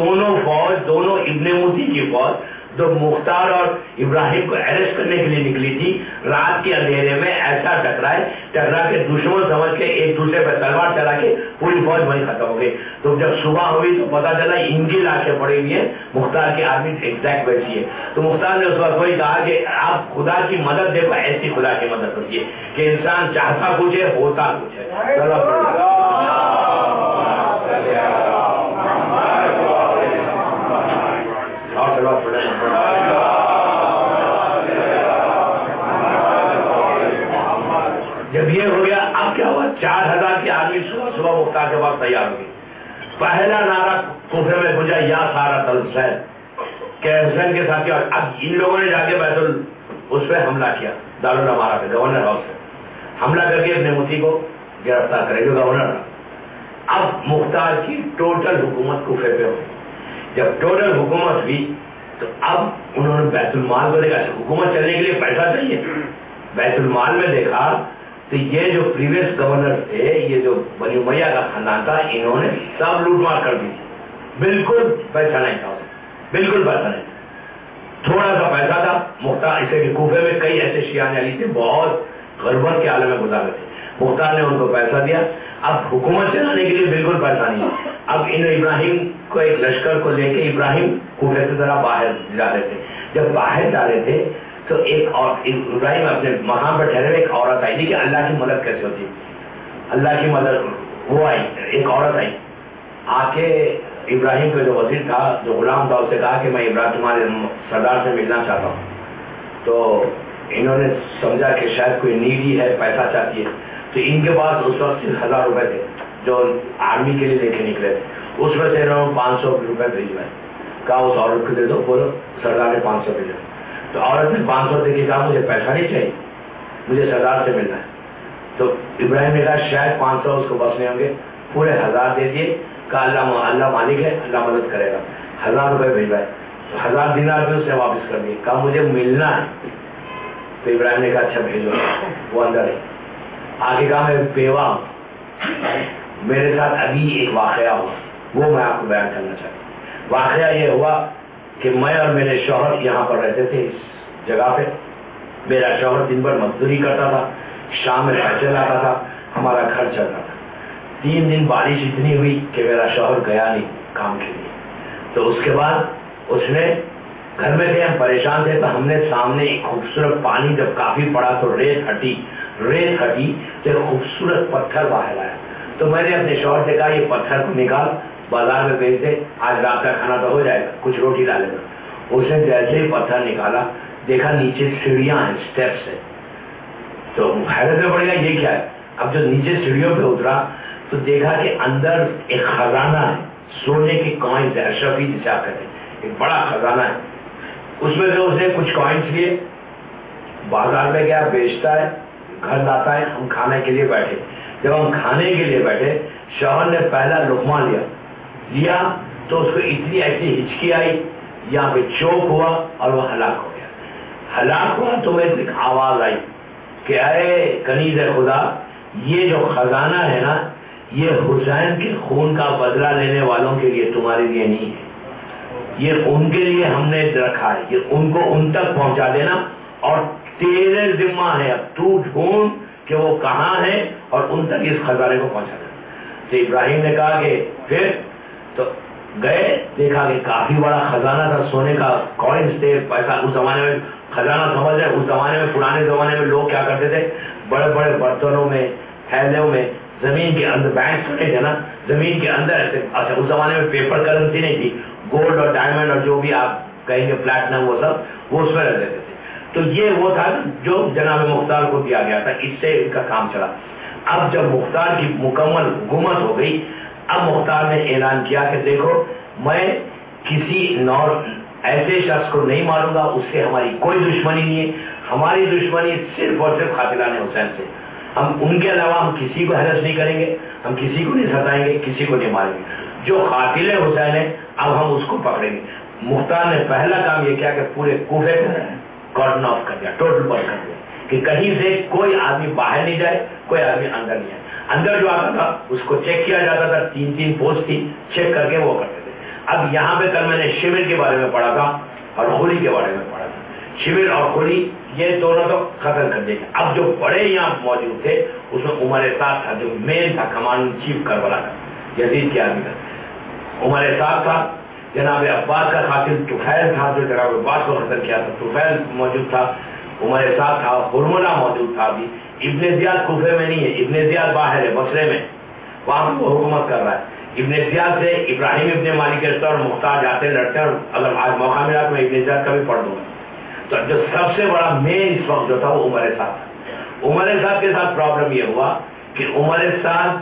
दोनों इब्ने मुती की फौज जो मुख्तार और इब्राहिम को अरेस्ट करने के लिए निकली थी, रात के अंधेरे में ऐसा टकरा के दुश्मन समझ के एक दूसरे पर तलवार चला के पूरी फौज वहीं खत्म हो गई। तो जब सुबह हुई तो पता चला इनकी लाशें पड़ी हुई है, मुख्तार की आदमी एग्जैक्ट वैसी है। तो मुख्तार ने उस वक्त वही कहा कि आप खुदा की मदद देखो, ऐसी खुदा की मदद होती है कि इंसान चाहता कुछ है, होता कुछ है। صبح مختار کے بعد تیار ہوگی. پہلا نعرہ کوفے میں گونجا یا سارت الحسین کہ حسین کے ساتھی. اور اب ان لوگوں نے جا کے اس پہ حملہ کیا, دارالامارا پہ, گورنر ہاؤس پہ حملہ کر کے ابن موتی کو گرفتار کرے جو گورنر تھا. اب مختار کی ٹوٹل حکومت کوفے پہ ہوئی. جب ٹوٹل حکومت ہوئی تو اب انہوں نے بیت المال کو دیکھا. حکومت چلنے کے لیے پیسہ چاہیے. بیت المال میں دیکھا تو یہ جو پریویس گورنر تھے, یہ جو بنی امیہ کا خاندان تھا, انہوں نے سب لوٹ مار کر دی. بالکل پیسہ نہیں تھا, بالکل پیسہ نہیں. تھوڑا سا پیسہ تھا. مختار اسے کہ کوفے میں کئی ایسے شیعہ علی تھے بہت غربت کے عالم میں گزارے تھے. مختار نے ان کو پیسہ دیا. اب حکومت چلانے کے لیے بالکل پیسہ نہیں. اب ان ابراہیم کو ایک لشکر کو لے کے ابراہیم کوفے سے ذرا باہر جا رہے تھے. جب باہر جا رہے تھے تو ایک اور ابراہیم اپنے مقام پر ٹھہرے, ایک عورت آئی. کہ اللہ کی مدد کیسے ہوتی ہے, اللہ کی مدد. وہ آئی, ایک عورت آئی, آ کے ابراہیم کا جو وزیر تھا, جو غلام تھا, اس سے کہا کہ میں ابراہیم تمہارے سردار سے ملنا چاہتا ہوں. تو انہوں نے سمجھا کہ شاید کوئی نیڈی ہے, پیسہ چاہتی ہے. تو ان کے پاس اس وقت 1000 روپے تھے جو آرمی کے لیے لے کے نکلے تھے. اس میں سے انہوں نے 500 روپے بھیجوائے. کہا اس عورت کو دے دو. بولو سردار نے 500 بھیجا. تو عورت نے 500 دے کے کہا مجھے پیسہ نہیں چاہیے, مجھے سردار سے ملنا ہے. تو ابراہیم نے کہا شاید 500 اس کو بس نہیں ہوں گے, پورے 1000 دے دیے. کہا اللہ مالک ہے, اللہ مدد کرے گا. 1000 روپے بھیجوائے. تو 1000 دینار بھی اس نے واپس کر دیے. کہا مجھے ملنا ہے. تو ابراہیم نے کہا اچھا بھیجو. وہ اندر ہے. آگے کہا میں بیوہ ہوں, میرے ساتھ ابھی ایک واقعہ ہوا, وہ میں آپ کو بیان کرنا چاہتا ہوں. واقعہ یہ ہوا کہ میں اور میرے شوہر یہاں پر رہتے تھے اس جگہ پہ. میرا شوہر دن بھر مزدوری کرتا تھا, شام میں پیسے لاتا تھا, ہمارا گھر چلتا تھا. 3 دن بارش اتنی ہوئی کہ میرا شوہر گیا نہیں کام کے لیے. تو اس کے بعد اس نے گھر میں تھے, ہم پریشان تھے, تو ہم نے سامنے ایک خوبصورت پانی جب کافی پڑا تو ریت ہٹی تو ایک خوبصورت پتھر باہر آیا. تو میں نے اپنے شوہر سے کہا یہ پتھر کو نکال, بازار میں بیچ دے, آج رات کا کھانا تو ہو جائے گا, کچھ روٹی ڈالے گا. اس نے جیسے ہی پتھر نکالا دیکھا نیچے سیڑھیاں ہیں, اسٹیپس ہیں. تو حیرت میں پڑ گیا یہ کیا ہے. اب جو نیچے سیڑھیوں پہ اترا تو دیکھا کہ اندر ایک خزانہ ہے, سونے کے کوائنس ہے, اشرفی جسے آپ کہتے ہیں, ایک بڑا خزانہ ہے. اس میں سے اس نے کچھ کوائنس لیے, بازار میں گیا, بیچتا ہے, گھر لاتا ہے. ہم کھانے کے لیے بیٹھے. جب ہم کھانے کے لیے بیٹھے, شوہر نے پہلا لقمہ لیا تو اس کو اتنی ایسی ہچکی آئی, یہاں پہ چوک ہوا اور وہ ہلاک ہو گیا. ہلاک ہوا تو میرے ایک آواز آئی کہ اے کنیز خدا, یہ جو خزانہ ہے نا, یہ حسین کے خون کا بدلہ لینے والوں کے لیے, تمہارے لیے نہیں ہے. یہ ان کے لیے ہم نے رکھا ہے, یہ ان کو ان تک پہنچا دینا, اور تیرے ذمہ ہے اب تو ڈھونڈ کہ وہ کہاں ہے اور ان تک اس خزانے کو پہنچا دینا. تو ابراہیم نے کہا کہ پھر تو گئے, دیکھا کہ کافی بڑا خزانہ تھا, سونے کا کوائنس تھے, پیسہ. اس زمانے میں خزانہ سمجھ رہے, اس زمانے میں, پرانے زمانے میں لوگ کیا کرتے تھے, بڑے بڑے برتنوں میں, تھیلوں میں, زمین کے اندر, بینک نہیں تھے نا, زمین کے اندر ایسے. اچھا اس زمانے میں پیپر کرنسی نہیں تھی, گولڈ اور ڈائمنڈ اور جو بھی آپ کہیں گے پلیٹنم, وہ سب وہ اس میں رہ دیتے تھے. تو یہ وہ تھا جو جناب مختار کو دیا گیا تھا, اس سے ان کا کام چلا. اب جب مختار کی مکمل حکومت ہو گئی, اب مختار نے اعلان کیا کہ دیکھو میں کسی ایسے شخص کو نہیں ماروں گا, اس سے ہماری کوئی دشمنی نہیں ہے. ہماری دشمنی صرف اور صرف قاتلان حسین سے. ہم ان کے علاوہ ہم کسی کو ہرس نہیں کریں گے, ہم کسی کو نہیں ستائیں گے, کسی کو نہیں ماریں گے. جو قاتل حسین ہے اب ہم اس کو پکڑیں گے. مختار نے پہلا کام یہ کیا کہ پورے کوفے کو کارڈن آف کر دیا, ٹوٹل بند کر دیا, کہ کہیں سے کوئی آدمی باہر نہیں جائے, کوئی آدمی اندر نہیں آئے. اندر جو آتا تھا اس کو چیک کیا جاتا تھا, 3 پوسٹ تھی, چیک کر کے وہ کرتے تھے. اب یہاں پہ کل میں نے شمر کے بارے میں پڑھا تھا اور خولی کے بارے میں پڑھا تھا. شمر اور خولی یہ دونوں تو ختم کر دیا. اب جو بڑے یہاں موجود تھے اس میں عمر سعد تھا, جو مین تھا, کمانڈ چیف کربلا کا, یزید کے آدمی کا. عمر سعد تھا, جناب عباس کا قاتل طفیل تھا جو جناب عباس کو قتل کیا تھا, طفیل موجود تھا, عمر سعد تھا, حرملہ موجود تھا. ابھی ابن زیاد کوفے میں نہیں ہے, ابن زیاد باہر ہے, بصرے میں, وہاں پہ وہ حکومت کر رہا ہے. ابن زیاد سے ابراہیم ابن مالک اور مختار جاتے لڑتے ہیں, اور اگر آج موقع ملا تو میں ابن زیاد کا بھی پڑھ دوں گا. تو جو سب سے بڑا مین اس وقت جو تھا وہ عمر سعد تھا. عمر سعد کے ساتھ پرابلم یہ ہوا کہ عمر سعد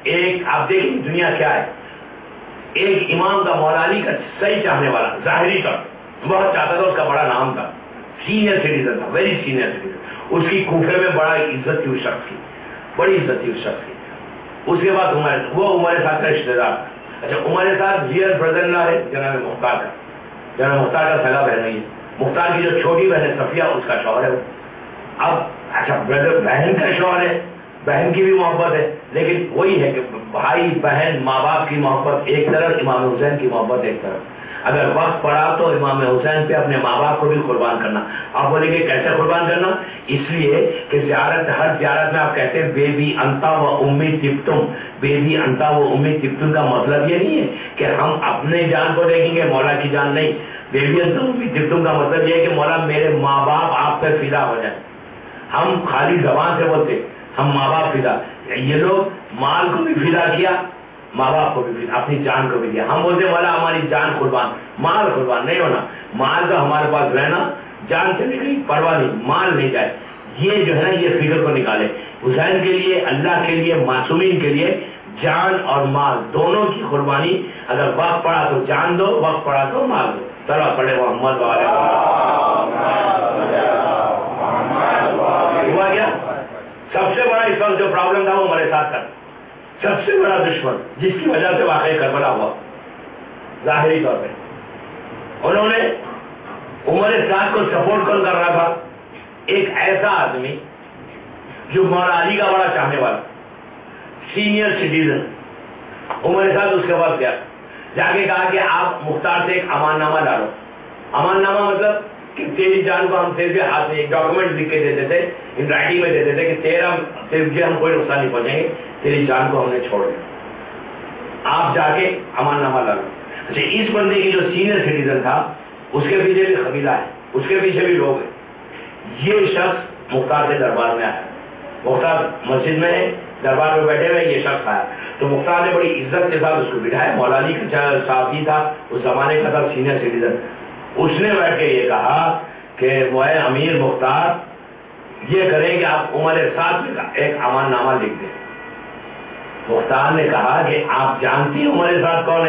ایک آپ دیکھیں دنیا کیا ہے، ایک امام کا مولا علی کا صحیح چاہنے والا ظاہری طور بہت چاہتا تھا، اس کا بڑا نام تھا، سینئر سٹیزن تھا، ویری سینئر سٹیزن، اس کی کوفے میں بڑا عزت تھی اس شخص کی، بڑی عزت تھی اس شخص کی۔ اس کے بعد وہ عمر صاحب کا رشتے دار تھا۔ اچھا عمر صاحب ریئر برادر ان لا ہے جناب مختار کا، جناب مختار کا سگا بہن ہے، مختار کی جو چھوٹی بہن ہے صفیہ اس کا شوہر ہے۔ اب اچھا برادر بہن کا شوہر ہے، بہن کی بھی محبت ہے، لیکن وہی ہے کہ بھائی بہن ماں باپ کی محبت ایک طرف، امام حسین کی محبت ایک طرف۔ اگر وقت پڑا تو امام حسین پہ اپنے ماں باپ کو بھی قربان کرنا۔ آپ بولیں گے کیسے قربان کرنا؟ اس لیے کہ زیارت، ہر زیارت میں آپ کہتے ہیں بیبی انتا و امی تبتم، بیبی انتا و امی تبتم کا مطلب یہ نہیں ہے کہ ہم اپنے جان کو دیکھیں گے، مولا کی جان نہیں۔ بیبی انتا و امی تبتم کا مطلب یہ ہے کہ مولا میرے ماں باپ آپ پہ فدا ہو جائیں۔ ہم خالی زبان سے بولتے ہم ماں باپ فدا، یہ لوگ مال کو بھی فدا کیا، ماں باپ کو بھی فدا، اپنی جان کو بھی دیا۔ ہم بولتے مولا ہماری جان قربان، مال قربان نہیں ہونا، مال تو ہمارے پاس رہنا، جان سے بھی نہیں پرواہ نہیں، مال نہیں جائے۔ یہ جو ہے نا یہ فکر کو نکالے، حسین کے لیے، اللہ کے لیے، معصومین کے لیے جان اور مال دونوں کی قربانی۔ اگر وقت پڑا تو جان دو، وقت پڑا تو مال دو۔ چلو پڑھے محمد ہوا کیا؟ سب سے بڑا اس وقت جو پرابلم تھا وہ ہمارے ساتھ تھا، سب سے بڑا دشمن جس کی وجہ سے واقعہ کربلا ہوا ظاہری طور پہ، انہوں نے عمر صاحب کو سپورٹ کون کر رہا تھا؟ ایک ایسا آدمی جو مولا علی کا بڑا چاہنے والا، سینئر سٹیزن۔ عمر صاحب اس کے بعد گیا، جا کے کہا کہ آپ مختار سے ایک امان نامہ ڈالو۔ امان نامہ مطلب کہ تیری جان کو ہم صرف ہاتھ میں ایک ڈاکومنٹ لکھ کے دیتے تھے، ان رائٹنگ میں دیتے تھے کہ تیرا صرف ہم کوئی نقصان نہیں پہنچیں گے، تیری جان کو ہم نے چھوڑ دیا، آپ جا کے امان نامہ ڈالو۔ اچھا اس بندے کی جو سینئر سٹیزن تھا اس کے پیچھے بھی قبیلہ ہے، اس کے پیچھے بھی لوگ ہیں۔ یہ شخص مختار کے دربار میں آیا، مختار مسجد میں دربار میں بیٹھے ہوئے، یہ شخص آیا تو مختار نے بڑی عزت کے ساتھ اس کو بٹھایا، مولا علی کا ساتھی تھا، اس زمانے کا تھا، سینئر سٹیزن۔ اس نے بیٹھ کے یہ کہا کہ وہ امیر مختار یہ کریں کہ آپ عمر ساتھ ایک امان نامہ لکھ دیں۔ مختار نے کہا کہ آپ جانتی ہیں عمر ساتھ کون ہے؟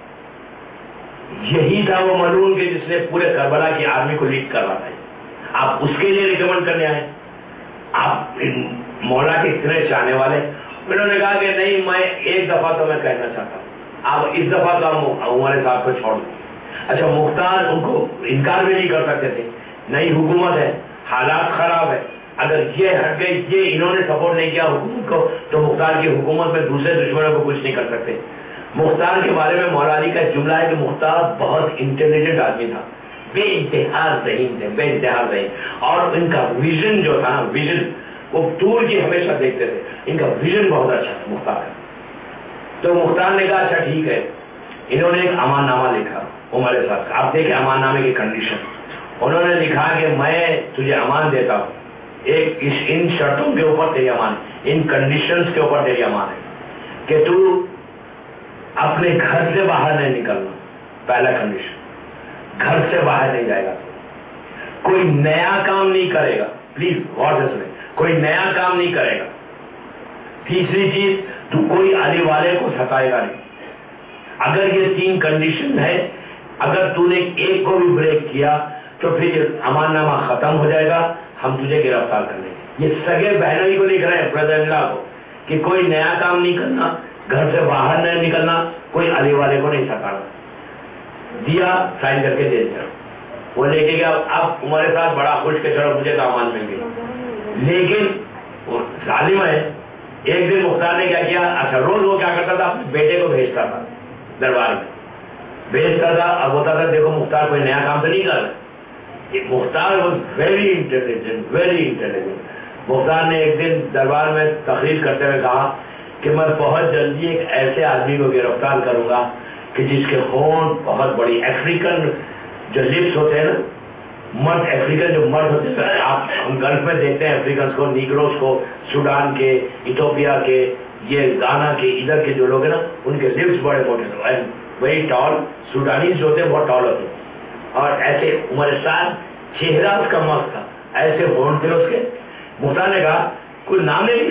یہی تھا وہ ملعون کے جس نے پورے کربلا کی آرمی کو لیڈ کر رہا تھا، آپ اس کے لیے ریکمینڈ کرنے آئے؟ آپ مولا کے اتنے چاہنے والے۔ انہوں نے کہا کہ نہیں، میں ایک دفعہ تو میں کہنا چاہتا ہوں، آپ اس دفعہ تو ہم عمر صاحب کو چھوڑ دیں۔ اچھا مختار ان کو انکار بھی نہیں کر سکتے تھے، نئی حکومت ہے، حالات خراب ہے، اگر یہ ہٹ گئی، یہ انہوں نے سپورٹ نہیں کیا حکومت کو، تو مختار کی حکومت میں دوسرے دشمنوں کو کچھ نہیں کر سکتے۔ مختار کے بارے میں مولا علی کا جملہ ہے کہ مختار بہت انٹیلیجنٹ آدمی تھا، بے انتہا ذہین تھے، بے انتہا ذہین، اور ان کا ویژن جو تھا، ویژن وہ دور کی ہمیشہ دیکھتے تھے، ان کا ویژن بہت اچھا تھا مختار کا۔ تو مختار نے کہا اچھا ٹھیک ہے، انہوں نے ایک امان نامہ لکھا عمر صاحب کا۔ آپ دیکھیں امان نامے کی کنڈیشن، انہوں نے لکھا کہ میں تجھے امان دیتا ہوں، ایک ان شرطوں کے اوپر تیری امان، ان کنڈیشنز کے اوپر تیری امان ہے کہ تو اپنے گھر سے باہر نہیں نکلنا، پہلا کنڈیشن، گھر سے باہر نہیں جائے گا، کوئی نیا کام نہیں کرے گا، پلیز غور سے سنیں، کوئی نیا کام نہیں کرے گا۔ تیسری چیز، تو کوئی علی والے کو ستائے گا نہیں۔ اگر یہ تین کنڈیشن ہے، اگر تو نے ایک کو بھی بریک کیا تو پھر یہ امان نامہ ختم ہو جائے گا، ہم تجھے گرفتار کر لیں گے۔ یہ سگے بہنوئی کو لکھ رہے ہیں، برادر ان لا کو، کہ کوئی نیا کام نہیں کرنا، گھر سے باہر نہیں نکلنا، کوئی علی والے کو نہیں ستانا۔ دیا، سائن کر کے دے دیا، وہ لے کے گیا۔ اب عمر صاحب بڑا خوش کہ چلو مجھے تو امان مل گئی، لیکن وہ ظالم ہے۔ ایک دن مختار نے کیا کیا، اچھا روز وہ کیا کرتا تھا، اپنے بیٹے کو بھیجتا تھا دربار میں، بھیجتا تھا، اب ہوتا تھا دیکھو مختار کوئی نیا کام تو نہیں کر رہا۔ Mukhtar was very intelligent, very intelligent. Mukhtar نے ایک دن دربار میں تقریر کرتے ہوئے کہا کہ میں بہت جلدی ایک ایسے آدمی کو گرفتار کروں گا کہ جس کے ہونٹ بہت بڑی، افریقن جو لپس ہوتے ہیں نا، مرد افریقن جو مرد ہوتے ہیں، آپ ہم گلف میں دیکھتے ہیں افریقنس کو، نیگروز کو، سوڈان کے، ایتھوپیا کے، یہ گانا کے، ادھر کے جو لوگ ہیں نا، ان کے لپس بڑے موٹے ہوتے ہیں، وہی ٹال، سوڈانیز جو ہوتے ہیں بہت ٹال ہوتے ہیں، اور ایسے عمر صاحب چہرہ اس کا مست تھا، ایسے ہونٹ تھے اس کے۔ مختار نے کہا کوئی نام نہیں لکھا،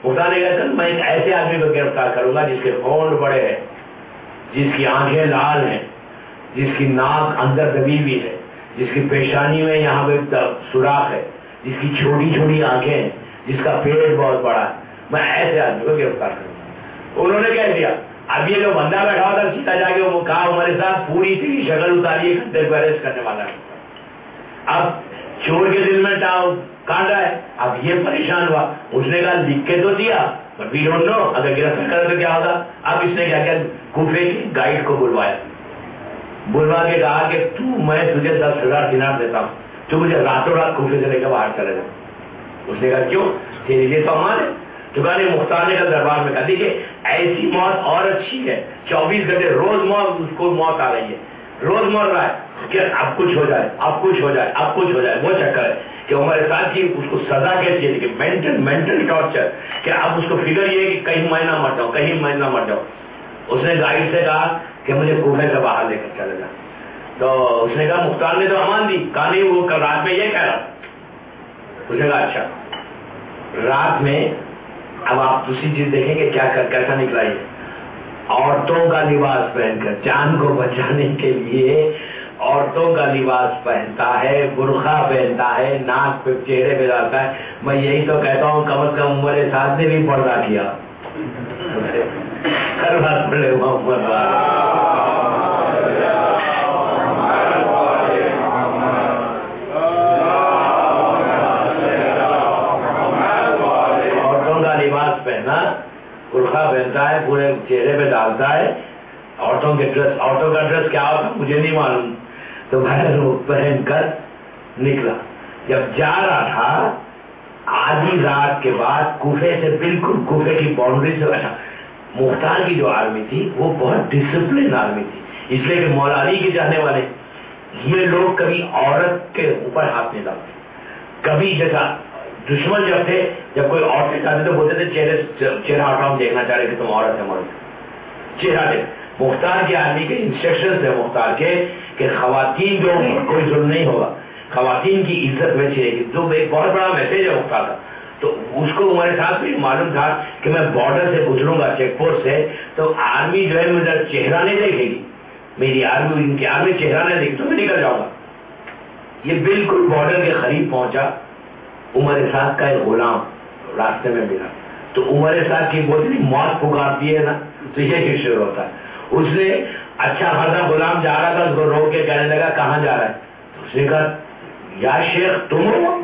مختار نے کہا میں ایک ایسے آدمی کو گرفتار کروں گا جس کے ہونٹ بڑے ہیں، جس کی آنکھیں لال ہیں، جس کی ناک اندر دبی ہوئی ہے، جس کی پیشانی میں یہاں پہ سوراخ ہے، جس کی چھوٹی چھوٹی آنکھیں ہیں، جس کا پیٹ بہت بڑا ہے، میں ایسے آدمی کو گرفتار کروں گا۔ انہوں نے کہہ دیا اب یہ جو بندہ بیٹھا ہوا تھا سیدھا جا کے وہ کہا ہمارے ساتھ پوری تیری شکل اتاری گھنٹے کو اریسٹ کرنے والا ہے۔ اب چور کے دل میں کاٹ رہا ہے، اب یہ پریشان ہوا، اس نے کہا لکھ کے تو دیا بٹ وی ڈونٹ نو اگر گرفتار کرے تو کیا ہوگا۔ اب اس نے کیا کیا کوفے کی گائیڈ کو بلوایا، بلوا کے کہا کہ میں تجھے 10,000 دینار دیتا ہوں، تو مجھے راتوں رات کوفے سے لے کے باہر چلے جا۔ اس نے کہا کیوں؟ تیرے لیے تو امان ہے۔ تو کہا نہیں، مختار نے کل دربار میں کہا دیکھیے ایسی موت اور اچھی ہے، 24 گھنٹے روز موت، اس کو موت آ رہی ہے، روز مر رہا ہے کہ اب کچھ ہو جائے، اب کچھ ہو جائے، اب کچھ ہو جائے۔ وہ چکر ہے کہ ہمارے ساتھ کی اس کو سزا کیسی ہے کہ مینٹل ٹارچر، کہ اب اس کو فکر یہ ہے کہ کہیں میں نہ مر جاؤں، کہیں میں نہ مر جاؤں۔ اس نے گائیڈ سے کہا کہ مجھے کوفے سے باہر لے کر چلے جا۔ تو اس نے کہا مختار نے تو امان دی، کہا نہیں وہ کل رات میں یہ کہہ رہا۔ اس نے کہا اچھا رات میں اب آپ دوسری چیز دیکھیں گے کیا کیسا نکلا یہ، عورتوں کا لباس پہن کر جان کو بچانے کے لیے عورتوں کا لباس پہنتا ہے، برقع پہنتا ہے، ناک پہ چہرے پہ ڈالتا ہے۔ میں یہی تو کہتا ہوں کم از کم عمر ساتھ نے بھی پردہ کیا۔ ہر بات پڑھے محمد پہنا، برقع پہنتا ہے، پورے چہرے پہ ڈالتا ہے۔ عورتوں کے ڈریس، عورتوں کا ڈریس کیا ہوتا مجھے نہیں معلوم، تو بھائی وہ پہن کر نکلا۔ جب جا رہا تھا آدھی رات کے بعد کوفے سے، بالکل کوفے کی باؤنڈری سے بیٹھا۔ مختار کی جو آرمی تھی وہ بہت ڈسپلن آرمی تھی، اس لیے کہ مولا علی کے چاہنے والے یہ لوگ کبھی عورت کے اوپر ہاتھ نہیں ڈالتے، کبھی جیسا دشمن جب تھے، جب کوئی عورت چاہتے تو بولتے تھے چہرہ ہٹاؤ، دیکھنا چاہ رہے کہ تم عورت ہے، مرد چہرہ دیکھ۔ مختار کی آرمی کے انسٹرکشن تھے مختار کے کہ خواتین جو کوئی ظلم نہیں ہوگا، خواتین کی عزت ویسی رہے گی، جو ایک بہت بڑا میسج ہے مختار کا۔ تو اس کو ہمارے ساتھ بھی معلوم تھا کہ میں بارڈر سے گزروں گا، چیک پوسٹ سے، تو آرمی جو ہے میرا چہرہ نہیں دیکھے گی، میری آرمی، ان کی آرمی چہرہ نہیں دیکھے تو میں نکل جاؤں گا۔ یہ بالکل بارڈر کے قریب پہنچا، عمر سعد کا ایک غلام راستے میں ملا، تو عمر سعد کی بہت موت پکارتی ہے نا، تو یہ شروع ہوتا ہے۔ اس نے اچھا خاصا غلام جا رہا تھا، اس کو روک کے کہنے لگا کہاں جا رہا ہے؟ تو اس نے کہا یا شیخ تم ہو؟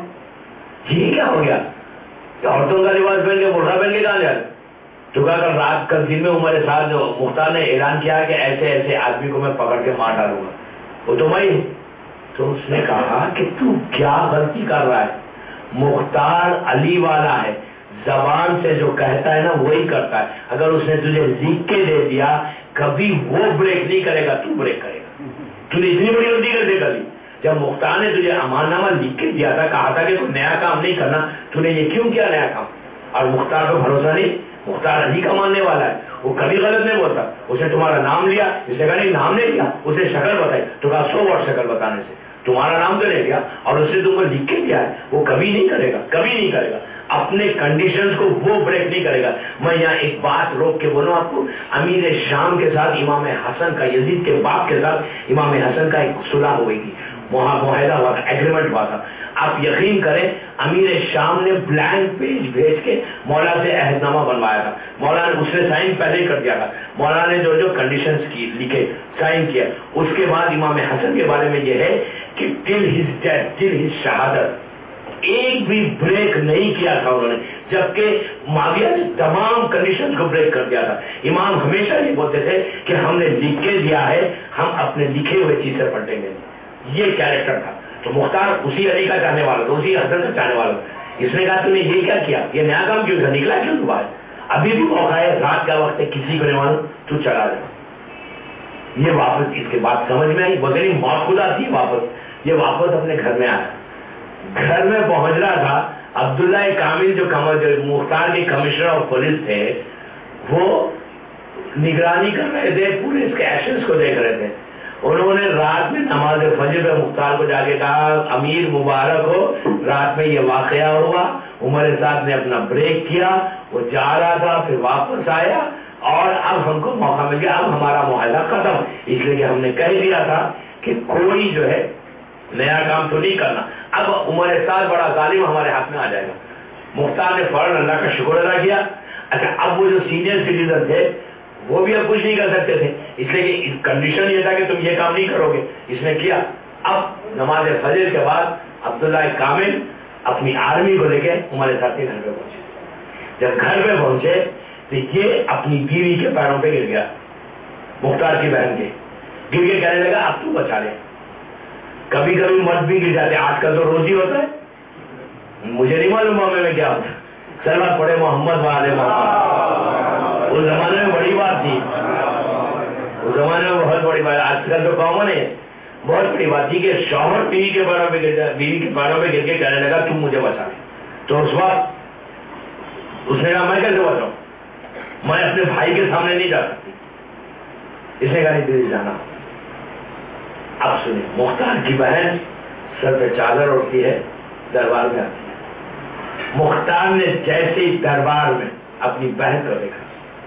یہ کیا ہو گیا؟ عورتوں کا لباس پہن کے، برقع پہن کے کہاں جا رہے؟ تو کہا کل دن میں عمر سعد مختار نے اعلان کیا کہ ایسے ایسے آدمی کو میں پکڑ کے مار ڈالوں گا، وہ تو میں ہوں۔ تو اس نے کہا کہ تو کیا غلطی کر رہا ہے؟ مختار علی والا ہے، زبان سے جو کہتا ہے نا وہی کرتا ہے۔ اگر اس نے تجھے لکھ کے دے دیا کبھی وہ بریک نہیں کرے گا، تو بریک کرے گا۔ تو نے اتنی بڑی غلطی کر دے کبھی، جب مختار نے تجھے امان نامہ لکھ کے دیا تھا، کہا تھا کہ کوئی نیا کام نہیں کرنا، تو نے یہ کیوں کیا نیا کام؟ اور مختار کو بھروسہ نہیں، مختار علی کا ماننے والا ہے، وہ کبھی غلط نہیں بولتا۔ اس نے تمہارا نام لیا، اس نے کہا نہیں نام نہیں لیا، اسے شکل بتائی، تو کہا 100 واٹ شکل بتانے سے تمہارا نام تو لے گیا، اور اس نے تم کو لکھ کے دیا ہے، وہ کبھی نہیں کرے گا، کبھی نہیں کرے گا، اپنے کنڈیشنز کو وہ بریک نہیں کرے گا۔ میں یہاں ایک بات روک کے بولوں آپ کو، امیر شام کے ساتھ امام حسن کا، یزید کے باپ کے ساتھ امام حسن کا ایک صلح ہوئی تھی، معاہدہ ہوا تھا، ایگریمنٹ ہوا تھا۔ آپ یقین کریں امیر شام نے بلینک پیج بھیج کے مولا سے عہد نامہ بنوایا تھا، مولا نے اس نے سائن پہلے ہی کر دیا تھا، مولا نے جو جو کنڈیشنز کی لکھے سائن کیا۔ اس کے بعد امام حسن کے بارے میں یہ ہے کہ till his death, till his شہادت ایک بھی بریک نہیں کیا تھا انہوں نے، جبکہ معاویہ نے تمام کنڈیشنز کو بریک کر دیا تھا۔ امام ہمیشہ یہ بولتے تھے کہ ہم نے لکھ کے دیا ہے، ہم اپنے لکھے ہوئے چیز سے پلٹیں گے، یہ کیریکٹر تھا۔ تو مختار اسی علی کا چاہنے والا تھا، اسی حسن کا چاہنے والا تھا۔ اس نے کہا تم نے یہ کیا کیا، یہ نیا کام کیوں تھا، نکلا کیوں تو باہر؟ ابھی بھی موقع ہے، رات کا وقت ہے، کسی کو نہیں معلوم، تو چلا جا۔ یہ واپس اس کے بعد سمجھ میں آئی، بولتے نہیں موت خود آتی ہے واپس، یہ واپس اپنے گھر میں آیا۔ گھر میں پہنچ رہا تھا، عبداللہ کامل جو مختار کے کمشنر آف پولیس تھے، وہ نگرانی کر رہے تھے، پورے اس کے ایکشنز کو دیکھ رہے تھے۔ انہوں نے رات میں نماز فجر پہ مختار کو جا کے کہا امیر مبارک ہو، رات میں یہ واقعہ ہوا، عمر سعد نے اپنا بریک کیا، وہ جا رہا تھا، پھر واپس آیا، اور اب ہم کو موقع مل گیا، اب ہمارا معاہدہ ختم، اس لیے کہ ہم نے کہہ دیا تھا کہ کوئی جو ہے نیا کام تو نہیں کرنا۔ اب عمر سعد بڑا ظالم ہمارے ہاتھ میں آ جائے گا۔ مختار نے فوراً اللہ کا شکر ادا کیا۔ اچھا، اب وہ جو سینئر سٹیزن تھے وہ بھی اب کچھ نہیں کر سکتے تھے، اس لیے کہ کنڈیشن یہ تھا کہ تم یہ کام نہیں کرو گے، اس نے کیا۔ اب نماز فجر کے بعد عبداللہ کامل اپنی آرمی کو لے کے عمر سعد کے گھر پہ پہنچے۔ جب گھر پہ پہنچے تو یہ اپنی بیوی کے پیروں پہ گر گیا، مختار کی بہن کے گر کے کہنے لگا اب تو بچا لے۔ کبھی کبھی مرد بھی گر جاتے، آج کل تو روز ہی ہوتا ہے، مجھے نہیں معلوم معاملے میں کیا ہوتا۔ سلوات پڑھے محمد وعلے محمد۔ اس زمانے میں بڑی بات تھی، اس زمانے میں بہت بڑی بات، آج کل تو کامن ہے، بہت بڑی بات تھی کہ شوہر بیوی کے پیروں پہ گر کے کہنے لگا تم مجھے بچا لے۔ تو اس وقت اس نے کہا میں کیسے بچاؤں، میں اپنے بھائی کے سامنے نہیں جا سکتی، اس نے کہا نہیں دل جانا۔ اب سنیں، مختار کی بہن سر پہ چادر اڑتی ہے، دربار میں آتی ہے۔ مختار نے جیسے ہی دربار میں اپنی بہن کو دیکھا،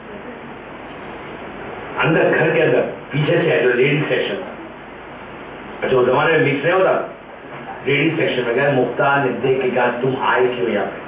اندر گھر کے اندر پیچھے سے جو لیڈی سیکشن تھا، اچھا وہ زمانے میں مکس نہیں ہوتا، لیڈی سیکشن میں گئے، مختار نے دیکھ کے کہا تم آئے کیوں یہاں پہ،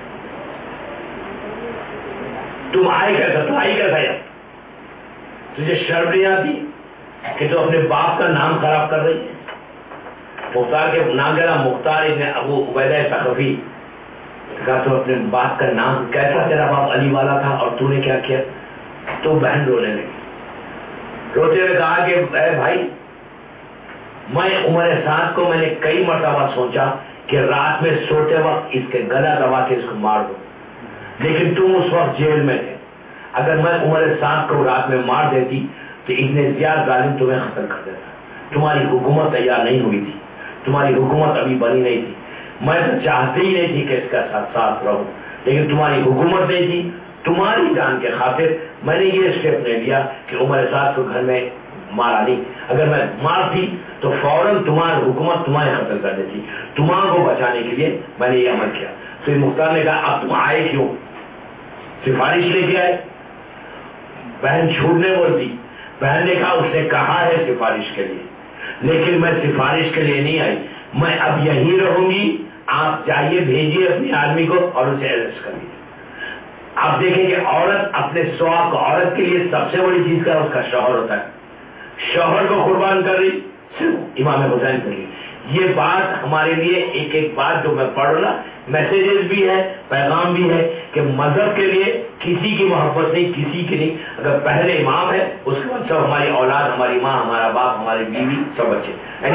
تم آئے کیسا، تم آئی کیسا یہاں، تجھے شرم نہیں آتی کہ تو اپنے باپ کا نام خراب کر رہی ہے۔ مختار کے نام کہنا مختار ابن ابو عبیدہ ثقفی، کہا تو اپنے باپ کا نام، کیسا تیرا باپ علی والا تھا اور تو نے کیا کیا۔ تو بہن رونے لگی، روتے ہوئے کہا کہ اے بھائی، میں عمر سعد کو میں نے کئی مرتبہ سوچا کہ رات میں سوتے وقت اس کے گلا دبا کے اس کو مار دو، لیکن تم اس وقت جیل میں تھے، اگر میں عمر سعد کو رات میں مار دیتی تو ابن زیاد ظالم تمہیں قتل کر دیتا۔ تمہاری حکومت تیار نہیں ہوئی تھی، تمہاری حکومت ابھی بنی نہیں تھی، میں تو چاہتی ہی نہیں تھی کہ اس کا ساتھ رہوں، لیکن تمہاری حکومت نہیں تھی، تمہاری جان کے خاطر میں نے یہ اسٹیپ لے لیا کہ عمر سعد کو گھر میں مارا نہیں، اگر میں مارتی تو فوراً تمہاری حکومت تمہیں قتل کر دیتی، تمہارے کو بچانے کے لیے میں نے یہ عمل کیا۔ تو مختار نے کہا اب تم آئے کیوں، سفارش لے کے آئے؟ بہن جھوٹنے بولتی، بہن نے کہا اس نے کہا ہے سفارش کے لیے، لیکن میں سفارش کے لیے نہیں آئی، میں اب یہیں رہوں گی، آپ جائیے بھیجیے اپنی آدمی کو اور اسے اریسٹ کر لیجیے۔ آپ دیکھیں کہ عورت اپنے سواگ کو، عورت کے لیے سب سے بڑی چیز کا اس کا شوہر ہوتا ہے، شوہر کو قربان کر رہی صرف امام حسین کے لیے۔ یہ بات ہمارے لیے ایک ایک بات جو میں پڑھوں نا، میسیجز بھی ہے، پیغام بھی ہے کہ مذہب کے لیے کسی کی محبت نہیں، کسی کی نہیں، اگر پہلے امام ہے اس کے بعد سب ہماری اولاد، ہماری ماں، ہمارا باپ، ہماری بیوی، سب بچے۔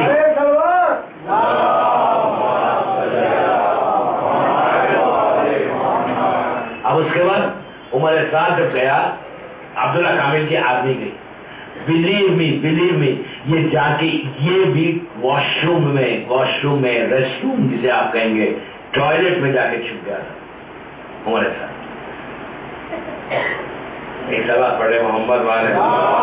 اب اس کے بعد عمر سعد جب گیا، عبداللہ کامل کی آدمی گئی، بلیو می یہ جا کے یہ بھی واش روم میں ریسٹ روم جسے آپ کہیں گے، ٹوائلٹ میں جا کے چھپ گیا تھا عمر سعد۔ ایک سوال پڑھے محمد والے،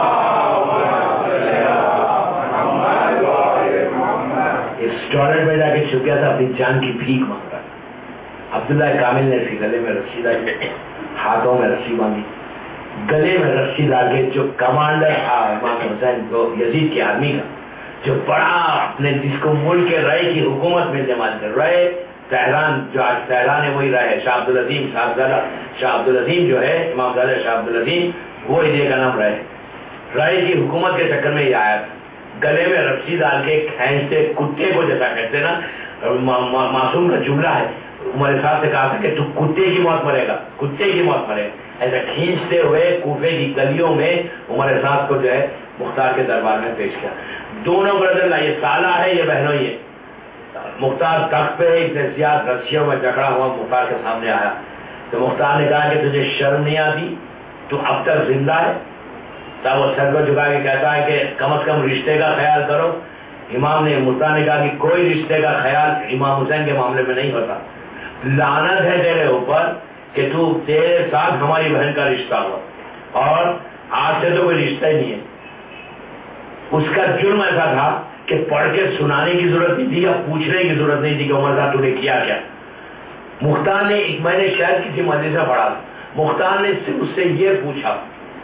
اس ٹوائلٹ میں جا کے چھپ گیا تھا، اپنی جان کی بھیک مانگ رہا تھا۔ عبداللہ کامل نے اس کے گلے میں رسی ڈالی، ہاتھوں میں رسی باندھی، گلے میں رسی ڈال کے جو کمانڈر تھا امام حسین کو، یزید کے آدمی کا، جو بڑا اپنے جس کو ملک کے رائے کی حکومت میں جماعت کر رہے، تہران جو آج تہران ہے وہی رائے، شاہ عبدالعظیم شاہ عبدالعظیم جو ہے امام زادہ شاہ عبدالعظیم، وہ ایریا کا نام رائے کی حکومت کے چکر میں یہ آیا تھا، گلے میں رسی ڈال کے کھینچتے، کتے کو جیسا کہتے نا، معصوم کا جملہ ہے، عمر صاحب سے کہا تھا کہ تو کتے کی موت مرے گا، کتے کی موت مرے گا، ایسا کھینچتے ہوئے کوفے کی گلیوں میں عمر صاحب کو جو ہے مختار کے دربار میں پیش کیا۔ دونوں بردر، یہ سالہ ہے، یہ بہنوں ہی ہے۔ مختار تخت پہ اتنے زیادہ رسیوں میں جکڑا ہوا مختار کے سامنے آیا تو مختار نے کہا کہ تجھے شرم نہیں آتی، تو اب تک زندہ ہے؟ تب وہ سر کو جھکا کے کہتا ہے کہ کم از کم رشتے کا خیال کرو۔ مختار نے کہا کہ کوئی رشتے کا خیال امام حسین کے معاملے میں نہیں ہوتا، لعنت ہے تیرے اوپر کہ تو تیرے ساتھ ہماری بہن کا رشتہ ہوا اور آج سے تو کوئی رشتہ ہی نہیں ہے۔ اس کا جرم ایسا تھا کہ پڑھ کے سنانے کی ضرورت نہیں تھی یا پوچھنے کی ضرورت نہیں تھی کہ عمر صاحب تو نے کیا کیا، مختار نے میں نے شاید کسی مجلس میں پڑھا، مختار نے اس سے یہ پوچھا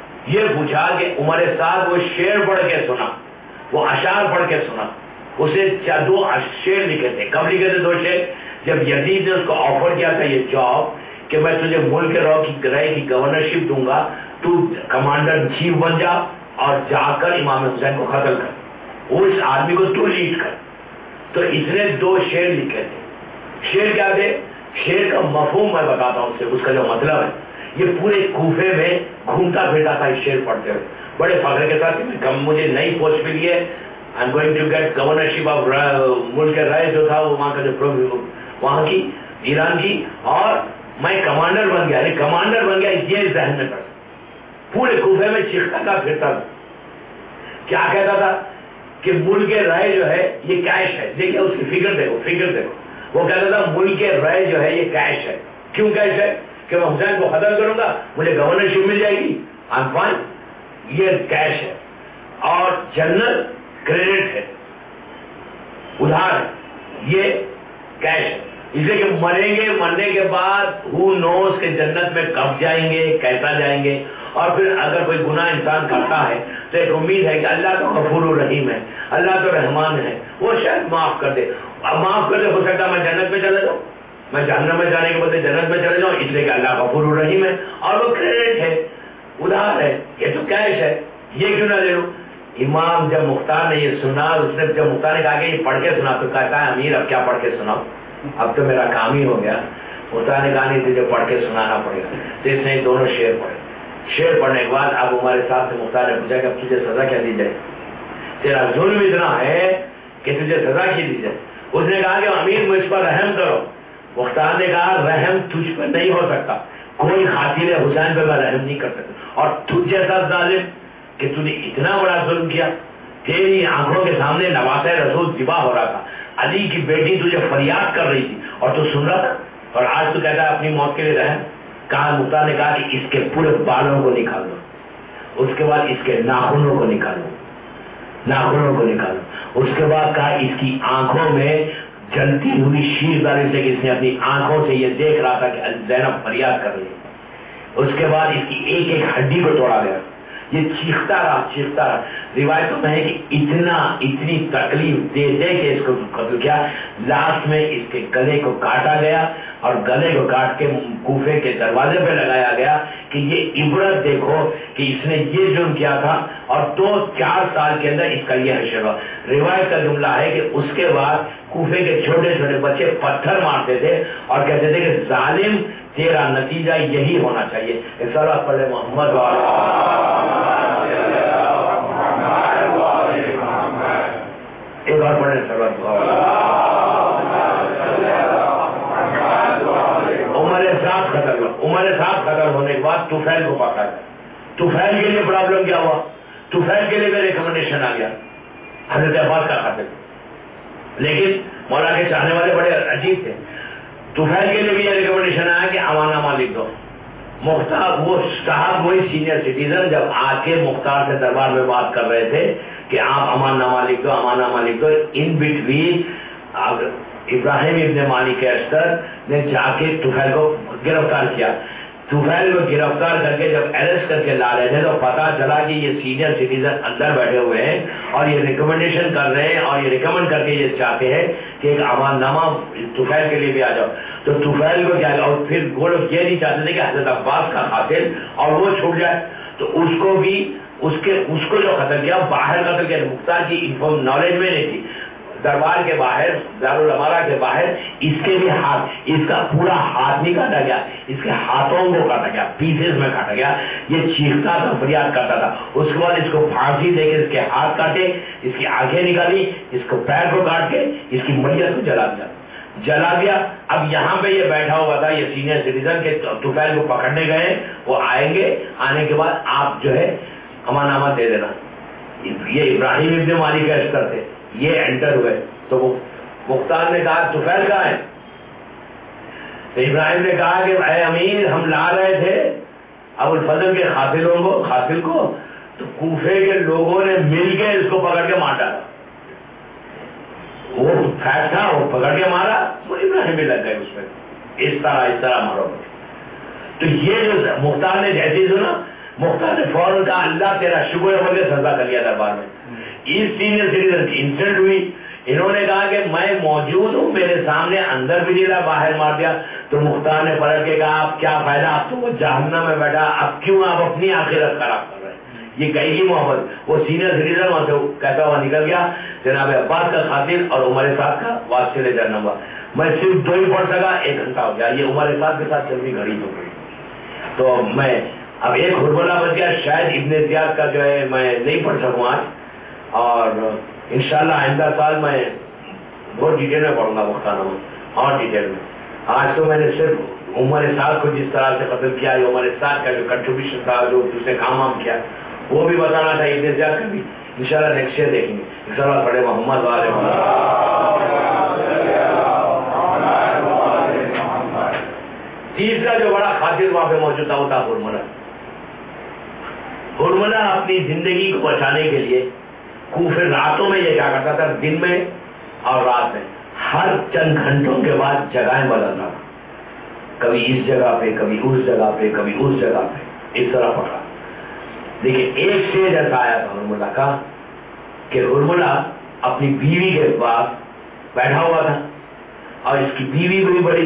کہ عمر سعد وہ شعر پڑھ کے سنا، وہ اشعار پڑھ کے سنا، اسے 2 شعر لکھے تھے۔ کب لکھے تھے 2 شعر؟ جب یزید نے اس کو آفر کیا تھا یہ جاب کہ میں تجھے ملک رائے کی گورنرشپ دوں گا، تو کمانڈر ان چیف بن جا اور جا کر امام حسین کو قتل کر، وہ اس آدمی کو تو لیڈ کر۔ تو اس نے 2 شعر لکھے تھے۔ شعر کیا تھے؟ شعر کا مفہوم میں بتاتا ہوں اس کا جو مطلب ہے، یہ پورے کوفے میں گھومتا پھرتا تھا اس شعر پڑھتے ہوئے بڑے فخر کے ساتھ کہ مجھے نئی پوسٹ ملی ہے، I am going to get governorship of ملک رائے جو تھا وہ وہاں کا جو وہاں کی ایران کی، اور میں کمانڈر بن گیا، کمانڈر بن گیا، یہ ذہن میں کر پورے کوفے میں چیختا تھا پھرتا تھا۔ کیا کہتا تھا کہ ملک رائے جو ہے یہ کیش ہے، دیکھیے اس کی فکر دیکھو، وہ کہتا تھا ملک رائے جو ہے یہ کیش ہے۔ کیوں کیش ہے؟ کہ میں حسین کو قتل کروں گا، مجھے گورنرشپ مل جائے گی، آئی ایم فائن، یہ کیش ہے۔ اور جنرل کریڈٹ ہے، ادھار ہے، یہ کیش ہے۔ اس لیے کہ مریں گے، مرنے کے بعد ہو نوز کہ جنت میں کب جائیں گے، کیسا جائیں گے، اور پھر اگر کوئی گناہ انسان کرتا ہے تو ایک امید ہے کہ اللہ تو غفور الرحیم ہے، اللہ تو رحمان ہے، وہ شاید معاف کر دے۔ اب معاف کر دے، ہو سکتا میں جنت میں چلا جاؤں، میں جہنم میں جانے کے بدلے جنت میں چلے جاؤں، اس لیے کہ اللہ غفور الرحیم ہے اور وہ کریڈٹ ہے، ادھار ہے، یہ تو کیش ہے، یہ کیوں نہ لے لو۔ امام جب مختار نے یہ سنا، جب مختار نے کہا کہ یہ پڑھ کے سنا، تو کہتا ہے امیر اب کیا پڑھ کے سناؤ، اب تو میرا کام ہی ہو گیا۔ مختار نے کہا نہیں تجھے پڑھ کے سنانا پڑے گا، تو اس نے دونوں شعر پڑھے۔ شعر پڑھنے کے بعد اب ہمارے ساتھ سے مختار نے پوچھا کہ اب تجھے سزا کیا دی جائے، تیرا ظلم اتنا ہے کہ تجھے سزا کی دی جائے۔ اس نے کہا کہ امیر مجھ پر رحم کرو۔ مختار نے کہا رحم تجھ پر نہیں ہو سکتا، کوئی خاطر حسین پہ میں رحم نہیں کر سکتا، اور تجھ جیسا ظالم کہ تو نے اتنا بڑا ظلم کیا، تیری آنکھوں کے سامنے نواسہ رسول ذبح ہو رہا تھا، علی کی بیٹی تجھے فریاد کر رہی تھی اور تو سن رہا تھا، اور آج تو کہتا ہے اپنی موت کے لیے رحم۔ کہا مختار نے کہا کہ اس کے پورے بالوں کو نکال دو، اس کے بعد اس کے ناخنوں کو نکالو، اس کے بعد کہا اس کی آنکھوں میں جلتی ہوئی شیر داری سے، کہ اس نے اپنی آنکھوں سے یہ دیکھ رہا تھا کہ زینب فریاد کر رہی ہے۔ اس کے بعد اس کی ایک ایک ہڈی کو توڑا گیا، یہ چیختا رہا۔ روایتوں میں ہے کہ اتنی تکلیف دے کہ اس کو قتل کیا، لاسٹ میں اس کے گلے کو کاٹا گیا، اور گلے کو کاٹ کے کوفے کے دروازے پہ لگایا گیا کہ یہ عبرت دیکھو کہ اس نے یہ جرم کیا تھا، اور 2-4 سال کے اندر اس کا یہ حشر ہوا۔ روایت کا جملہ ہے کہ اس کے بعد کوفے کے چھوٹے چھوٹے بچے پتھر مارتے تھے اور کہتے تھے کہ ظالم تیرا نتیجہ یہی ہونا چاہیے۔ صلوات پڑھے محمد ایک اور پڑھے صلوات۔ عمر سعد قتل ہونے کے بعد طفیل کو پکڑا گیا۔ طفیل کے لیے پرابلم کیا ہوا؟ طفیل کے لیے بھی ریکمنڈیشن آ گیا، حضرت عباس کا قاتل، لیکن مولا کے چاہنے والے بڑے عجیب تھے۔ طفیل کے لیے بھی یہ ریکمنڈیشن آیا کہ امان نامہ لکھ دو۔ مختار وہ صاحب وہی سینئر سٹیزن جب آ کے مختار سے دربار میں بات کر رہے تھے کہ آپ امان نامہ لکھ دو، ان بٹوین ابراہیم ابن مالک اشتر نے جا کے طفیل کو گرفتار کیا۔ طفیل کو گرفتار کر کے جب اریسٹ کر کے لا رہے تھے تو پتا چلا کہ یہ سینئر سٹیزن اندر بیٹھے ہوئے ہیں اور یہ ریکمنڈیشن کر رہے ہیں، اور یہ ریکمنڈ کر کے یہ چاہتے ہیں کہ ایک امان نامہ طفیل کے لیے بھی آ جاؤ۔ تو طفیل کو کیا، اور پھر وہ لوگ یہ نہیں چاہتے تھے کہ حضرت عباس کا قاتل اور وہ چھوٹ جائے، تو اس کو بھی اس کو جو قتل کیا باہر قتل کیا۔ مختار کی نالج میں نہیں تھی، دربار کے باہر، دارالامارہ کے باہر اس کے بھی ہاتھ، اس کا پورا ہاتھ نہیں کاٹا گیا، اس کے ہاتھوں کو کاٹا گیا، پیسز میں کاٹا گیا۔ یہ چیختا تھا، فریاد کرتا تھا۔ اس کے بعد اس کو پھانسی دے کے اس کے ہاتھ کاٹے، اس کی آنکھیں نکالی، اس کو پیر کو کاٹ کے اس کی میت کو جلا دیا۔ اب یہاں پہ یہ بیٹھا ہوا تھا یہ سینئر سٹیزن کے طفیل کو پکڑنے گئے، وہ آئیں گے، آنے کے بعد آپ جو ہے امان نامہ دے دینا۔ یہ ابراہیم ابن مالک اشتر تھے، یہ انٹر ہوئے تو مختار نے کہا طفیل کہاں ہے؟ تو ابراہیم نے کہا کہ اے امیر ہم لا رہے تھے ابو الفضل کے قاتل کو تو کوفے کے لوگوں نے مل کے اس کو پکڑ کے مار ڈالا۔ وہ فیٹ تھا، وہ پکڑ کے مارا، وہ ابراہیم بھی لگ گئے اس میں۔ اس طرح مرو. تو یہ جو مختار نے جیسی سنا, مختار نے فوراً کہا اللہ تیرا شکر ہے, بول کے سجدہ کر لیا دربار میں. اس سینئر سٹیزن کی انسلٹ ہوئی. انہوں نے کہا کہ میں موجود ہوں, میرے سامنے اندر بھی نہیں, باہر مار دیا. تو مختار نے پلٹ کے کہا اب کیا فائدہ, اب تو وہ جہنم میں بیٹھا, اب کیوں آپ اپنی آخرت خراب کر رہے ہیں. یہ کہے گی محبت. وہ سینئر سٹیزن وہاں سے کہتا ہوا نکل گیا. جناب عباس کا خاطر اور عمر سعد کا واسطے جہنم. میں صرف 2 ہی پڑھ سکا, 1 گھنٹہ ہو گیا. یہ عمر سعد کے ساتھ چلنی گھڑی ہو گئی. تو میں اب ایک حرملہ بچ گیا. شاید ابن زیاد کا جو ہے میں نہیں پڑھ سکوں آج, اور انشاءاللہ آئندہ سال میں بہت ڈیٹیل میں پڑھوں گا مختارنامہ اور ڈیٹیل میں. آج تو میں نے صرف عمر سعد کو جس طرح سے قتل کیا, عمر سعد کا جو کنٹریبیوشن تھا, جو دوسرے کام کیا, وہ بھی بتانا تھا. ابن زیاد کا بھی انشاءاللہ نیکسٹ ایئر دیکھیں گے. انشاءاللہ پڑھے محمد والے تیسرا جو بڑا خاطر وہاں پہ موجود تھا وہ تھا حرملہ. حرملہ اپنی زندگی کو بچانے کے لیے کوفے راتوں میں یہ کیا کرتا تھا, دن میں اور رات میں ہر چند گھنٹوں کے بعد جگہیں بدلتا تھا. کبھی اس جگہ پہ, کبھی اس جگہ پہ, کبھی اس جگہ پہ, اس طرح پکڑا. لیکن ایک اسٹیج ایسا آیا تھا حرملہ کا کہ حرملہ اپنی بیوی کے پاس بیٹھا ہوا تھا, اور اس کی بیوی بھی بڑی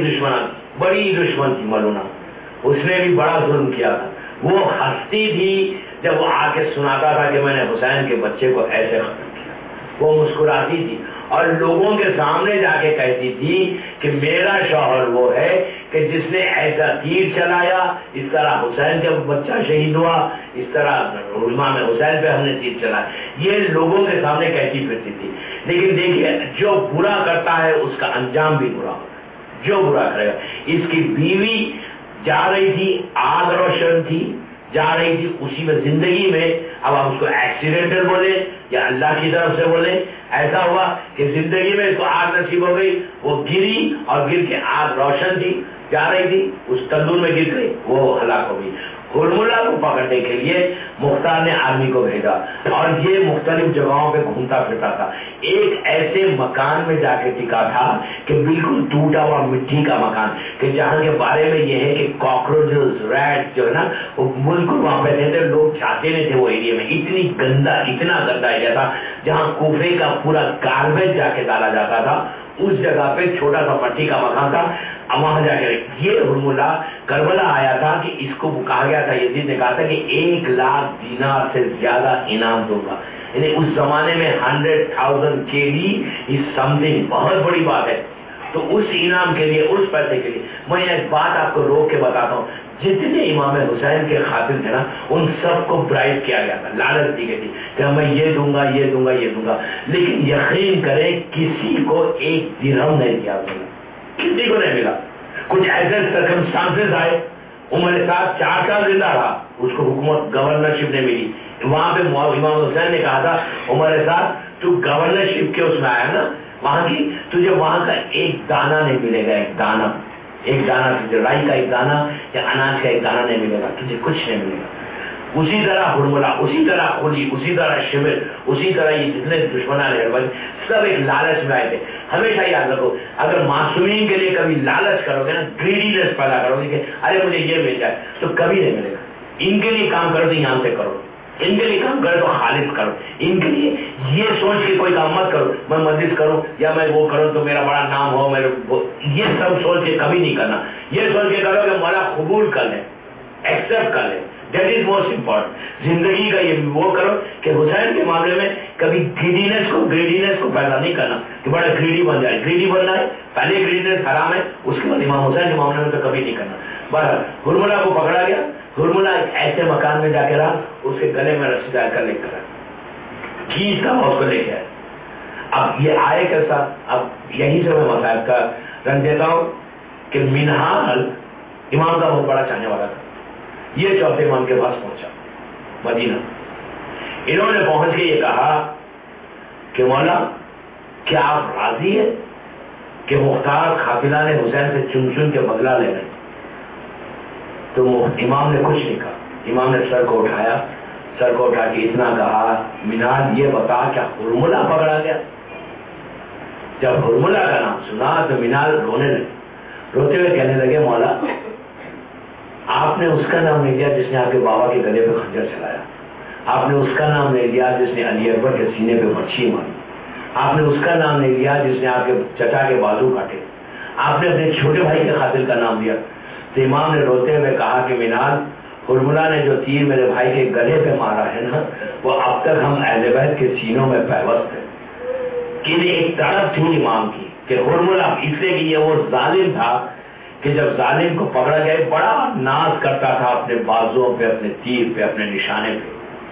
دشمن تھی ملونہ. اس نے بھی بڑا ظلم کیا تھا. وہ ہنستی تھی جب وہ آ کے سناتا تھا کہ میں نے حسین کے بچے کو ایسے ختم کیا. وہ مسکراتی تھی اور لوگوں کے سامنے جا کے کہتی تھی کہ میرا شوہر وہ ہے کہ جس نے ایسا تیر چلایا, اس طرح حسین جب بچہ شہید ہوا, اس طرح امام حسین پہ ہم نے تیر چلایا. یہ لوگوں کے سامنے کہتی پھرتی تھی. لیکن دیکھیے جو برا کرتا ہے اس کا انجام بھی برا ہوتا ہے. جو برا کرے گا. اس کی بیوی جا رہی تھی, آگ روشن تھی, جا رہی تھی اسی میں زندگی میں. اب ہم اس کو ایکسیڈنٹل بولے یا اللہ کی طرف سے بولے, ایسا ہوا کہ زندگی میں اس کو آگ نصیب ہو گئی. وہ گری اور گر کے آگ روشن تھی, جا رہی تھی, اس تندور میں گر گئی, وہ ہلاک ہو گئی. حرملہ کو پکڑنے کے لیے مختار نے آرمی کو بھیجا, اور یہ مختلف جگہوں پہ گھومتا پھرتا تھا. ایک ایسے مکان میں جا کے ٹکا تھا کہ بالکل ٹوٹا ہوا مٹی کا مکان, کہ جہاں کے بارے میں یہ ہے کہ کاکروچز, ریٹ جو ہے نا, وہ بالکل وہاں پہ رہتے, لوگ جاتے نہیں تھے وہ ایریا میں. اتنا گندا ایریا تھا جہاں کوفے کا پورا گاربیج جا کے ڈالا جاتا تھا. اس جگہ پہ چھوٹا سا مٹی کا مکان تھا, وہاں جا کے یہ حرملہ کربلا آیا تھا کہ اس کو کہا گیا تھا, یزید نے کہا تھا کہ 1,00,000 دینار سے زیادہ انعام دوں گا. یعنی اس زمانے میں 100,000 KD از سمتھنگ, بہت بڑی بات ہے. تو اس انعام کے لیے, اس پیسے کے لیے, میں ایک بات آپ کو روک کے بتاتا ہوں, جتنے امام حسین کے خاطر تھے نا, ان سب کو برائب کیا گیا تھا, لالچ دی گئی تھی کہ میں یہ دوں گا, یہ دوں گا, یہ دوں گا. لیکن یقین کریں کسی کو 1 درہم نہیں دیا, کسی کو نہیں ملا. کچھ ایسے سرکمسٹانسز آئے, عمر سعد 4 سال زندہ رہا, اس کو حکومت گورنرشپ نہیں ملی. وہاں پہ امام حسین نے کہا تھا عمر سعد تو گورنرشپ کے اس میں آیا نا وہاں کی, تجھے وہاں کا 1 دانہ نہیں ملے گا, 1 دانہ, تجھے رائی کا 1 دانہ یا اناج کا 1 دانہ نہیں ملے گا, تجھے کچھ نہیں ملے گا. اسی طرح حرملہ, اسی طرح خلی, اسی طرح شمر, اسی طرح یہ جتنے دشمنان ہیں سب ایک لالچ میں آئے تھے. ہمیشہ یاد رکھو, اگر معصومین کے لیے کبھی لالچ کرو گے نا, گریڈینس پیدا کرو گے کہ ارے مجھے یہ مل جائے, تو کبھی نہیں ملے گا. ان کے لیے کام کرو تو یہاں سے کرو, ان کے لیے کام کرو تو خالص کرو. ان کے لیے یہ سوچ کے کوئی کام مت کرو میں مسجد کروں یا میں وہ کروں تو میرا بڑا نام ہو, میرے یہ سب سوچ کے کبھی نہیں کرنا. یہ سوچ کے کرو کہ مولا قبول کر لے, ایکسپٹ کر لے. That is most important. زندگی کا یہ وہ کرو کہ حسین کے معاملے میں کبھی گریڈینس کو پیدا نہیں کرنا کہ بڑا گریڈی بن جائے. گریڈی بننا ہے, پہلے گریڈینس حرام ہے, اس کے بعد امام حسین کے معاملے میں تو کبھی نہیں کرنا. بہرحال حرملہ کو پکڑا گیا. حرملہ ایک ایسے مکان میں جا کے رہا, اس کے گلے میں رسی ڈال کر لے کر کھینچ کا اس کو لے کے آئے. اب یہ آئے کیسا, اب یہیں سے میں مسائل کا رنگ دیتا ہوں کہ منہال امام کا بہت بڑا چاہنے والا تھا. یہ چوتھے امام کے پاس پہنچا مدینہ. انہوں نے پہنچ کے یہ کہا کہ مولا کیا آپ راضی ہیں کہ مختار قاتلان حسین سے چن کے بدلہ لے رہے؟ تو امام نے کچھ نہیں کہا. امام نے سر کو اٹھا کے اتنا کہا, منال یہ بتا کیا حرملہ پکڑا گیا؟ جب حرملہ کا نام سنا تو منال روتے ہوئے کہنے لگے مولا آپ نے اس کا نام نہیں لیا جس نے آپ کے بابا کے گلے پہ خنجر چلایا، آپ نے اس کا نام نہیں لیا جس نے علی اکبر کے سینے پہ مچھی ماری، آپ نے اس کا نام نہیں لیا جس نے آپ کے چچا کے بازو کاٹے، آپ نے اپنے چھوٹے بھائی کے قاتل کا نام لیا۔ تو امام نے روتے ہوئے کہا کہ منال، ہرملا نے جو تیر میرے بھائی کے گلے پہ مارا ہے نا، وہ اب تک ہم اہل بیت کے سینوں میں پیوست ہے۔ کہ ایک طرف تھی امام کی کہ ہرملا اس لیے کہ یہ وہ ظالم تھا کہ جب ظالم کو پکڑا گیا بڑا ناز کرتا تھا اپنے بازوؤں پہ، اپنے تیر پہ، اپنے نشانے پہ۔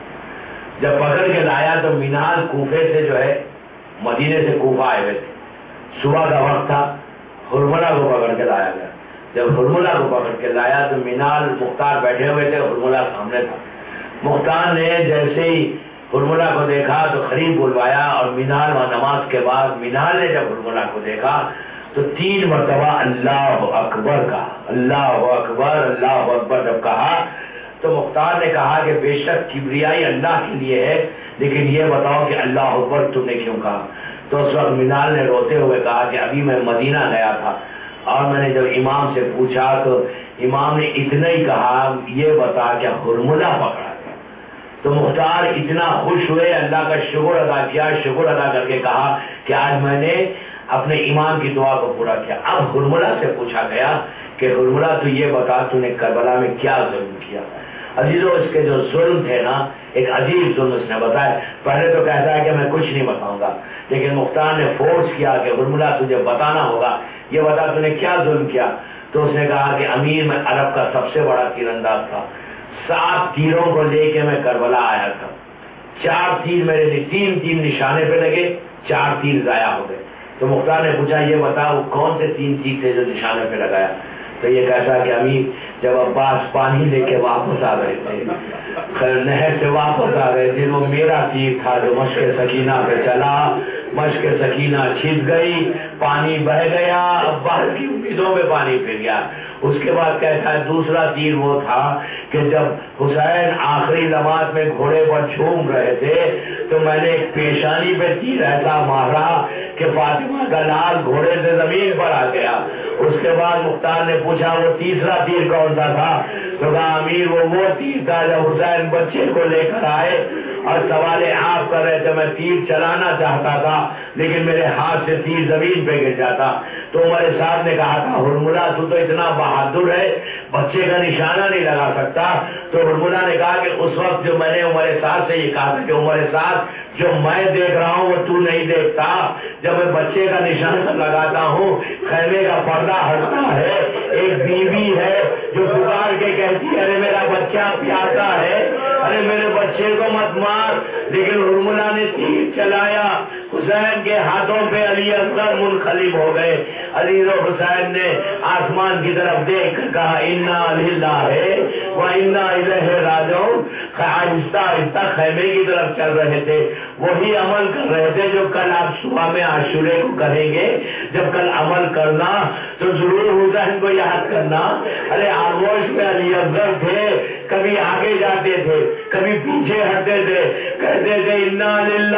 جب پکڑ کے لایا تو منال کوفے سے جو ہے مدینے سے کوفہ آئے ہوئے تھے، صبح کا وقت تھا، ہرملا کو پکڑ کے لایا گیا۔ جب ہرملا کو پکڑ کے لایا تو منال مختار بیٹھے ہوئے تھے، ہرملا سامنے تھا۔ مختار نے جیسے ہی ہرملا کو دیکھا تو قریب بلوایا اور منال و نماز کے بعد منال نے جب ہرملا کو دیکھا تو 3 مرتبہ اللہ اکبر کہا، اللہ اکبر اللہ اکبر جب کہا تو مختار نے کہا کہ بے شک کبریائی اللہ کے لیے ہے، لیکن یہ بتاؤ کہ اللہ اکبر تم نے کیوں کہا؟ تو اس وقت منال نے روتے ہوئے کہا کہ ابھی میں مدینہ گیا تھا اور میں نے جب امام سے پوچھا تو امام نے اتنا ہی کہا یہ بتا کہ ہرملا پکڑا گیا۔ تو مختار اتنا خوش ہوئے، اللہ کا شکر ادا کیا، شکر ادا کر کے کہا کہ آج میں نے اپنے امام کی دعا کو پورا کیا۔ اب ہرملا سے پوچھا گیا کہ ہرملا تو یہ بتا تو نے کربلا میں کیا ظلم کیا؟ عزیزو اس کے جو ظلم تھے نا، ایک عجیب ظلم اس نے بتایا۔ پہلے تو کہتا ہے کہ میں کچھ نہیں بتاؤں گا، لیکن مختار نے فورس کیا کہ ہرملا تجھے بتانا ہوگا، یہ بتا تو نے کیا ظلم کیا؟ تو اس نے کہا کہ امیر میں عرب کا سب سے بڑا تیر انداز تھا، 7 تیروں کو لے کے میں کربلا آیا تھا، 4 تیر میرے لیے 3 تیر نشانے پہ لگے، 4 تیر ضائع ہو گئے۔ تو مختار نے پوچھا یہ بتا وہ کون سے 3 تیر تھے جو نشانے پہ لگایا؟ تو یہ کہتا کہ امیر جب عباس پانی لے کے واپس آ رہے تھے، نہر سے واپس آ رہے تھے، وہ میرا تیر تھا جو مشق سکینہ پہ چلا، مشق سکینہ چھپ گئی، پانی بہ گیا، عباس کی امیدوں میں پانی پھر گیا۔ اس کے بعد کہتا ہے دوسرا تیر وہ تھا کہ جب حسین آخری نماز میں گھوڑے پر جھوم رہے تھے تو میں نے ایک پیشانی پہ تیر ایسا مارا کہ فاطمہ کا لال گھوڑے سے زمین پر آ گیا۔ اس کے بعد مختار نے پوچھا وہ تیسرا تیر کون سا تھا؟ تو کہا امیر وہ تیر تھا جب حسین بچے کو لے کر آئے اور سوال آپ کر رہے تھے، میں تیر چلانا چاہتا تھا لیکن میرے ہاتھ سے تیر زمین پہ گر جاتا۔ تو عمر صاحب نے کہا تھا ہرملا تو اتنا بہادر ہے، بچے کا نشانہ نہیں لگا سکتا۔ تو ہرملا نے کہا کہ اس وقت جو میں نے عمر صاحب سے یہ کہا تھا کہ عمر صاحب جو میں دیکھ رہا ہوں وہ تو نہیں دیکھتا، جب میں بچے کا نشانہ لگاتا ہوں خیمے کا پردہ ہٹتا ہے، ایک بیوی ہے جو پکار کے کہتی ہے ارے میرا بچہ پیاسا ہے، ارے میرے بچے کو مت مار، لیکن ہرملا نے تیر چلایا، حسین کے ہاتھوں پہ علی اصغر منقلب ہو گئے۔ علی و حسین نے آسمان کی طرف دیکھ کر کہا انا للہ و انا الیہ راجعون۔ آہستہ آہستہ خیمے کی طرف چل رہے تھے، وہی عمل کر رہے تھے جو کل آپ صبح میں عاشورے کو کریں گے۔ جب کل عمل کرنا تو ضرور حسین کو یاد کرنا، ارے آغوش میں علی اصغر تھے، کبھی آگے جاتے تھے کبھی پیچھے ہٹتے تھے، کہتے تھے انا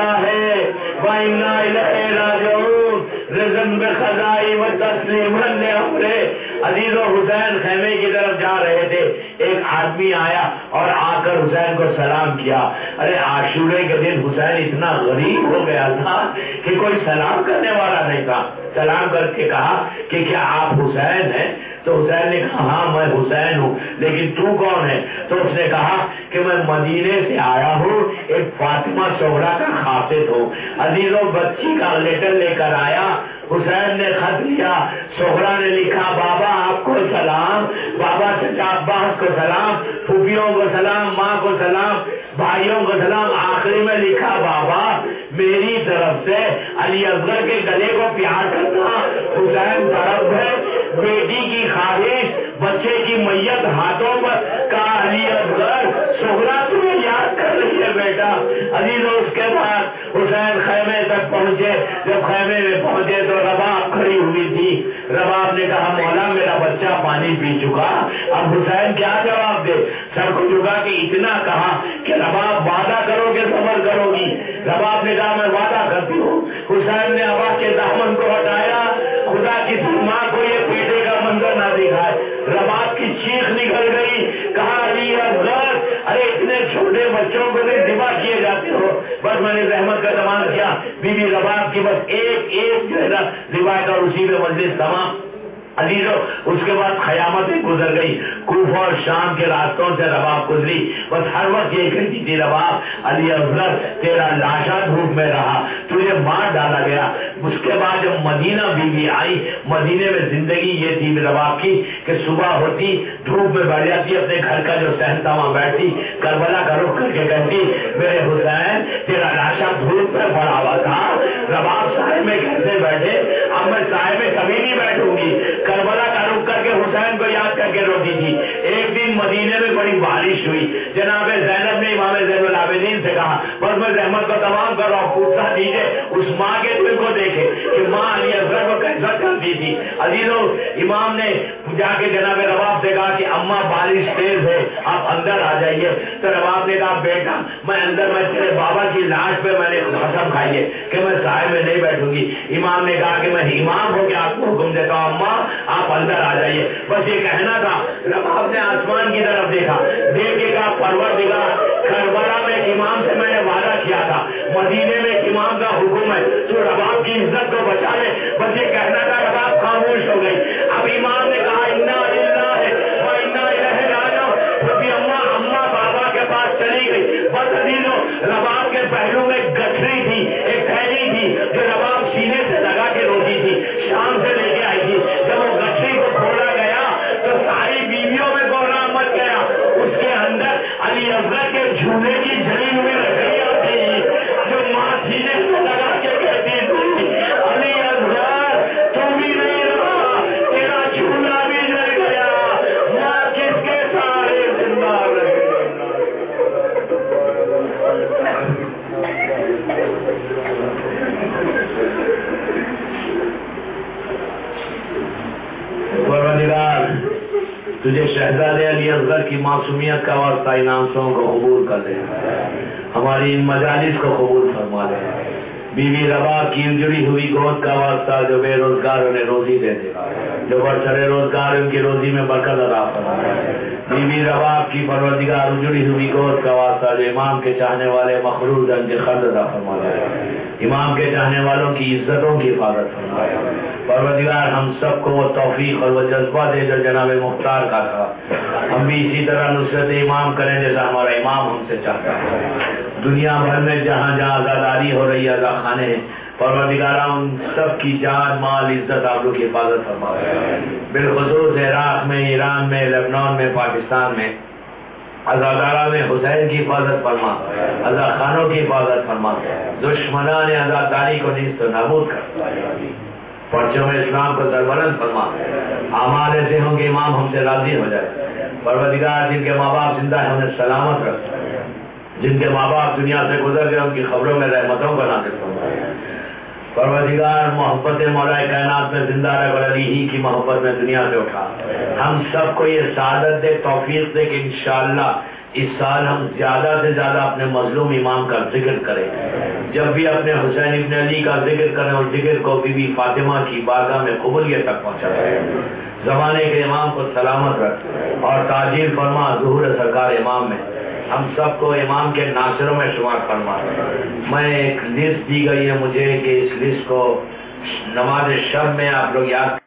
للہ و انا الیہ راجعون رزق بخزائی و تسلیما لامرے۔ عزیز و حسین خیمے کی طرف جا رہے تھے، ایک آدمی آیا اور آ کر حسین کو سلام کیا۔ ارے عاشورے کے دن حسین اتنا غریب ہو گیا تھا کہ کوئی سلام کرنے والا نہیں تھا۔ سلام کر کے کہا کہ کیا آپ حسین ہیں؟ تو حسین نے کہا ہاں میں حسین ہوں، لیکن تو کون ہے؟ تو اس نے کہا کہ میں مدینے سے آیا ہوں، ایک فاطمہ صغریٰ کا خاطب ہوں۔ عزیزوں بچی کا لیٹر لے کر آیا، حسین نے خط لیا، صغریٰ نے لکھا بابا آپ کو سلام، بابا چچا عباس کو سلام، پھوپھیوں کو سلام، ماں کو سلام، بھائیوں کو سلام، آخری میں لکھا بابا میری طرف سے علی اصغر کے گلے کو پیار کرنا، حسین طرف ہے، بیٹی کی خواہش، بچے کی میت ہاتھوں پر کا علی اصغر صغریٰ تمہیں یاد کر رہی ہے بیٹا۔ عزیزوں اس کے بعد حسین خیمے تک پہنچے، جب خیمے میں پہنچے تو رباب کھڑی ہوئی تھی۔ رباب نے کہا مولا میرا بچہ پانی پی چکا، اب حسین کیا جواب دے؟ سر کو جھکا کے اتنا کہا کہ رباب وعدہ کرو کہ صبر کرو گی؟ رباب نے کہا میں وعدہ کرتی ہوں۔ حسین نے ابا کے دامن کو ہٹایا، خدا کی ماں کو یہ پیٹے کا منظر اتنے چھوٹے بچوں کو بھی ذبح کیے جاتے ہو. بس میں نے رحمت کا زمان کیا بی بی رباب کی بس ایک جو ہے نا روایت اور اسی میں مجلس تمام. عزیزو اس کے بعد قیامتیں گزر گئی. کوفہ اور شام کے راستوں سے رباب گزری. بس ہر وقت یہ کہتی تھی رباب علی اصغر تیرا لاشا دھوپ میں رہا, تجھے مار ڈالا گیا. اس کے بعد جب مدینہ بیوی آئی, مدینے میں زندگی یہ تھی رباب کی کہ صبح ہوتی دھوپ میں بیٹھ جاتی, اپنے گھر کا جو صحن وہاں بیٹھتی, کربلا کا رخ کر کے کہتی میرے حسین تیرا لاشا دھوپ میں پڑا ہوا تھا, رباب سائے میں کیسے بیٹھے, اب میں سائے میں کبھی نہیں بیٹھوں گی. کربلا کا رخ کر کے حسین کو یاد کر کے روتی تھی. ایک دن مدینے میں بڑی بارش ہوئی. جناب زینب نے امام زین العابدین سے کہا بس میں رحمت کو تمام کر رہا ہوں, پوچھنا دیجیے اس ماں کے دل کو دیکھے کہ ماں علی اصغر کو کیسا کرتی تھی. عزیزو امام نے جا کے جناب رباب سے کہا کہ اماں بارش تیز ہے آپ اندر آ جائیے. تو رباب نے کہا بیٹا میں اندر, میں تیرے بابا کی لاش پہ میں نے قسم کھائی ہے کہ میں سائے میں نہیں بیٹھوں گی. امام نے کہا کہ میں امام ہو کے آپ کو حکم دیتا ہوں اماں آپ اندر آ جائیے. بس یہ کہنا تھا. رباب نے آسمان کی طرف دیکھا, دیکھ کے کہا پروردگار کربلا میں امام سے میں نے وعدہ کیا تھا, مدینے میں امام کا حکم ہے تو رباب کی عزت کو بچا لے. بس یہ کہنا تھا, رباب خاموش ہو گئی. اب امام نے کہا انا للہ و انا الیہ راجعون. کیونکہ اماں بابا کے پاس چلی گئی. بس عزیزو رباب کے پہلو میں گٹھری تھی, ایک تھیلی تھی جو رباب سینے سے لگا کے روتی تھی, شام سے لے کے آئی تھی. جب وہ گٹھری کو کھولا گیا تو ساری بیویوں میں کوہرام مچ گیا. اس کے اندر علی اصغر کے جھولے کی جلی ہوئی لکڑیاں تھی جو ماں سینے سے لگا کے کہتی تھی علی اصغر تو بھی نہیں رہا, تیرا جھولا بھی جل گیا, ماں کس کے سارے زندہ رہے. پروردگار تجھے شہزادے علی اصغر کی معصومیت کا واسطہ ان آنسوؤں کو قبول کر لے, ہماری ان مجالس کو قبول فرما لے. بی بی رباب کی اجڑی ہوئی گود کا واسطہ جو بے روزگار انہیں روزی دے دے, جو برسر روزگار ان کی روزی میں برکت عطا فرما. بی بی رباب کی پروردگار اجڑی ہوئی گود کا واسطہ جو امام کے چاہنے والے مخروض ان کے خرد عطا فرما دے, امام کے چاہنے والوں کی عزتوں کی حفاظت فرما. پروردگار ہم سب کو وہ توفیق اور وہ جذبہ دے جو جناب مختار کا تھا, ہم بھی اسی طرح نصرت امام کریں جیسا ہمارا امام ہم سے چاہتا ہے. دنیا بھر میں جہاں جہاں آزاداری ہو رہی ہے, آزاد خانے ہیں, پروردگار ان سب کی جان مال عزت آبرو کی حفاظت فرما. بالخصوص عراق میں, ایران میں, لبنان میں, پاکستان میں آزادارہ میں حسین کی حفاظت فرما, آزاد خانوں کی حفاظت فرما, دشمنان آزاداری کو نیست و نابود کر, پرچوں میں اسلام کو سربلند فرما. اعمال ایسے ہوں کہ امام ہم سے راضی ہو جائے. پروردگار جن کے ماں باپ زندہ ہیں انہیں سلامت رکھ, جن کے ماں باپ دنیا سے گزر گئے ان کی خبروں میں رحمتوں کا نازل فرما. پروردگار محبت مولا کائنات میں زندہ رہ اور علی ہی کی محبت میں دنیا سے اٹھا. ہم سب کو یہ سعادت دے, توفیق دے کہ انشاءاللہ اس سال ہم زیادہ سے زیادہ اپنے مظلوم امام کا ذکر کریں. جب بھی اپنے حسین ابن علی کا ذکر کریں اور ذکر کو بی بی فاطمہ کی بارگاہ میں قبولیت تک پہنچائیں. زمانے کے امام کو سلامت رکھ اور تاجیل فرما ظہور سرکار امام میں. ہم سب کو امام کے ناصروں میں شمار فرما. میں ایک لسٹ دی گئی ہے مجھے کہ اس لسٹ کو نماز شب میں آپ لوگ یاد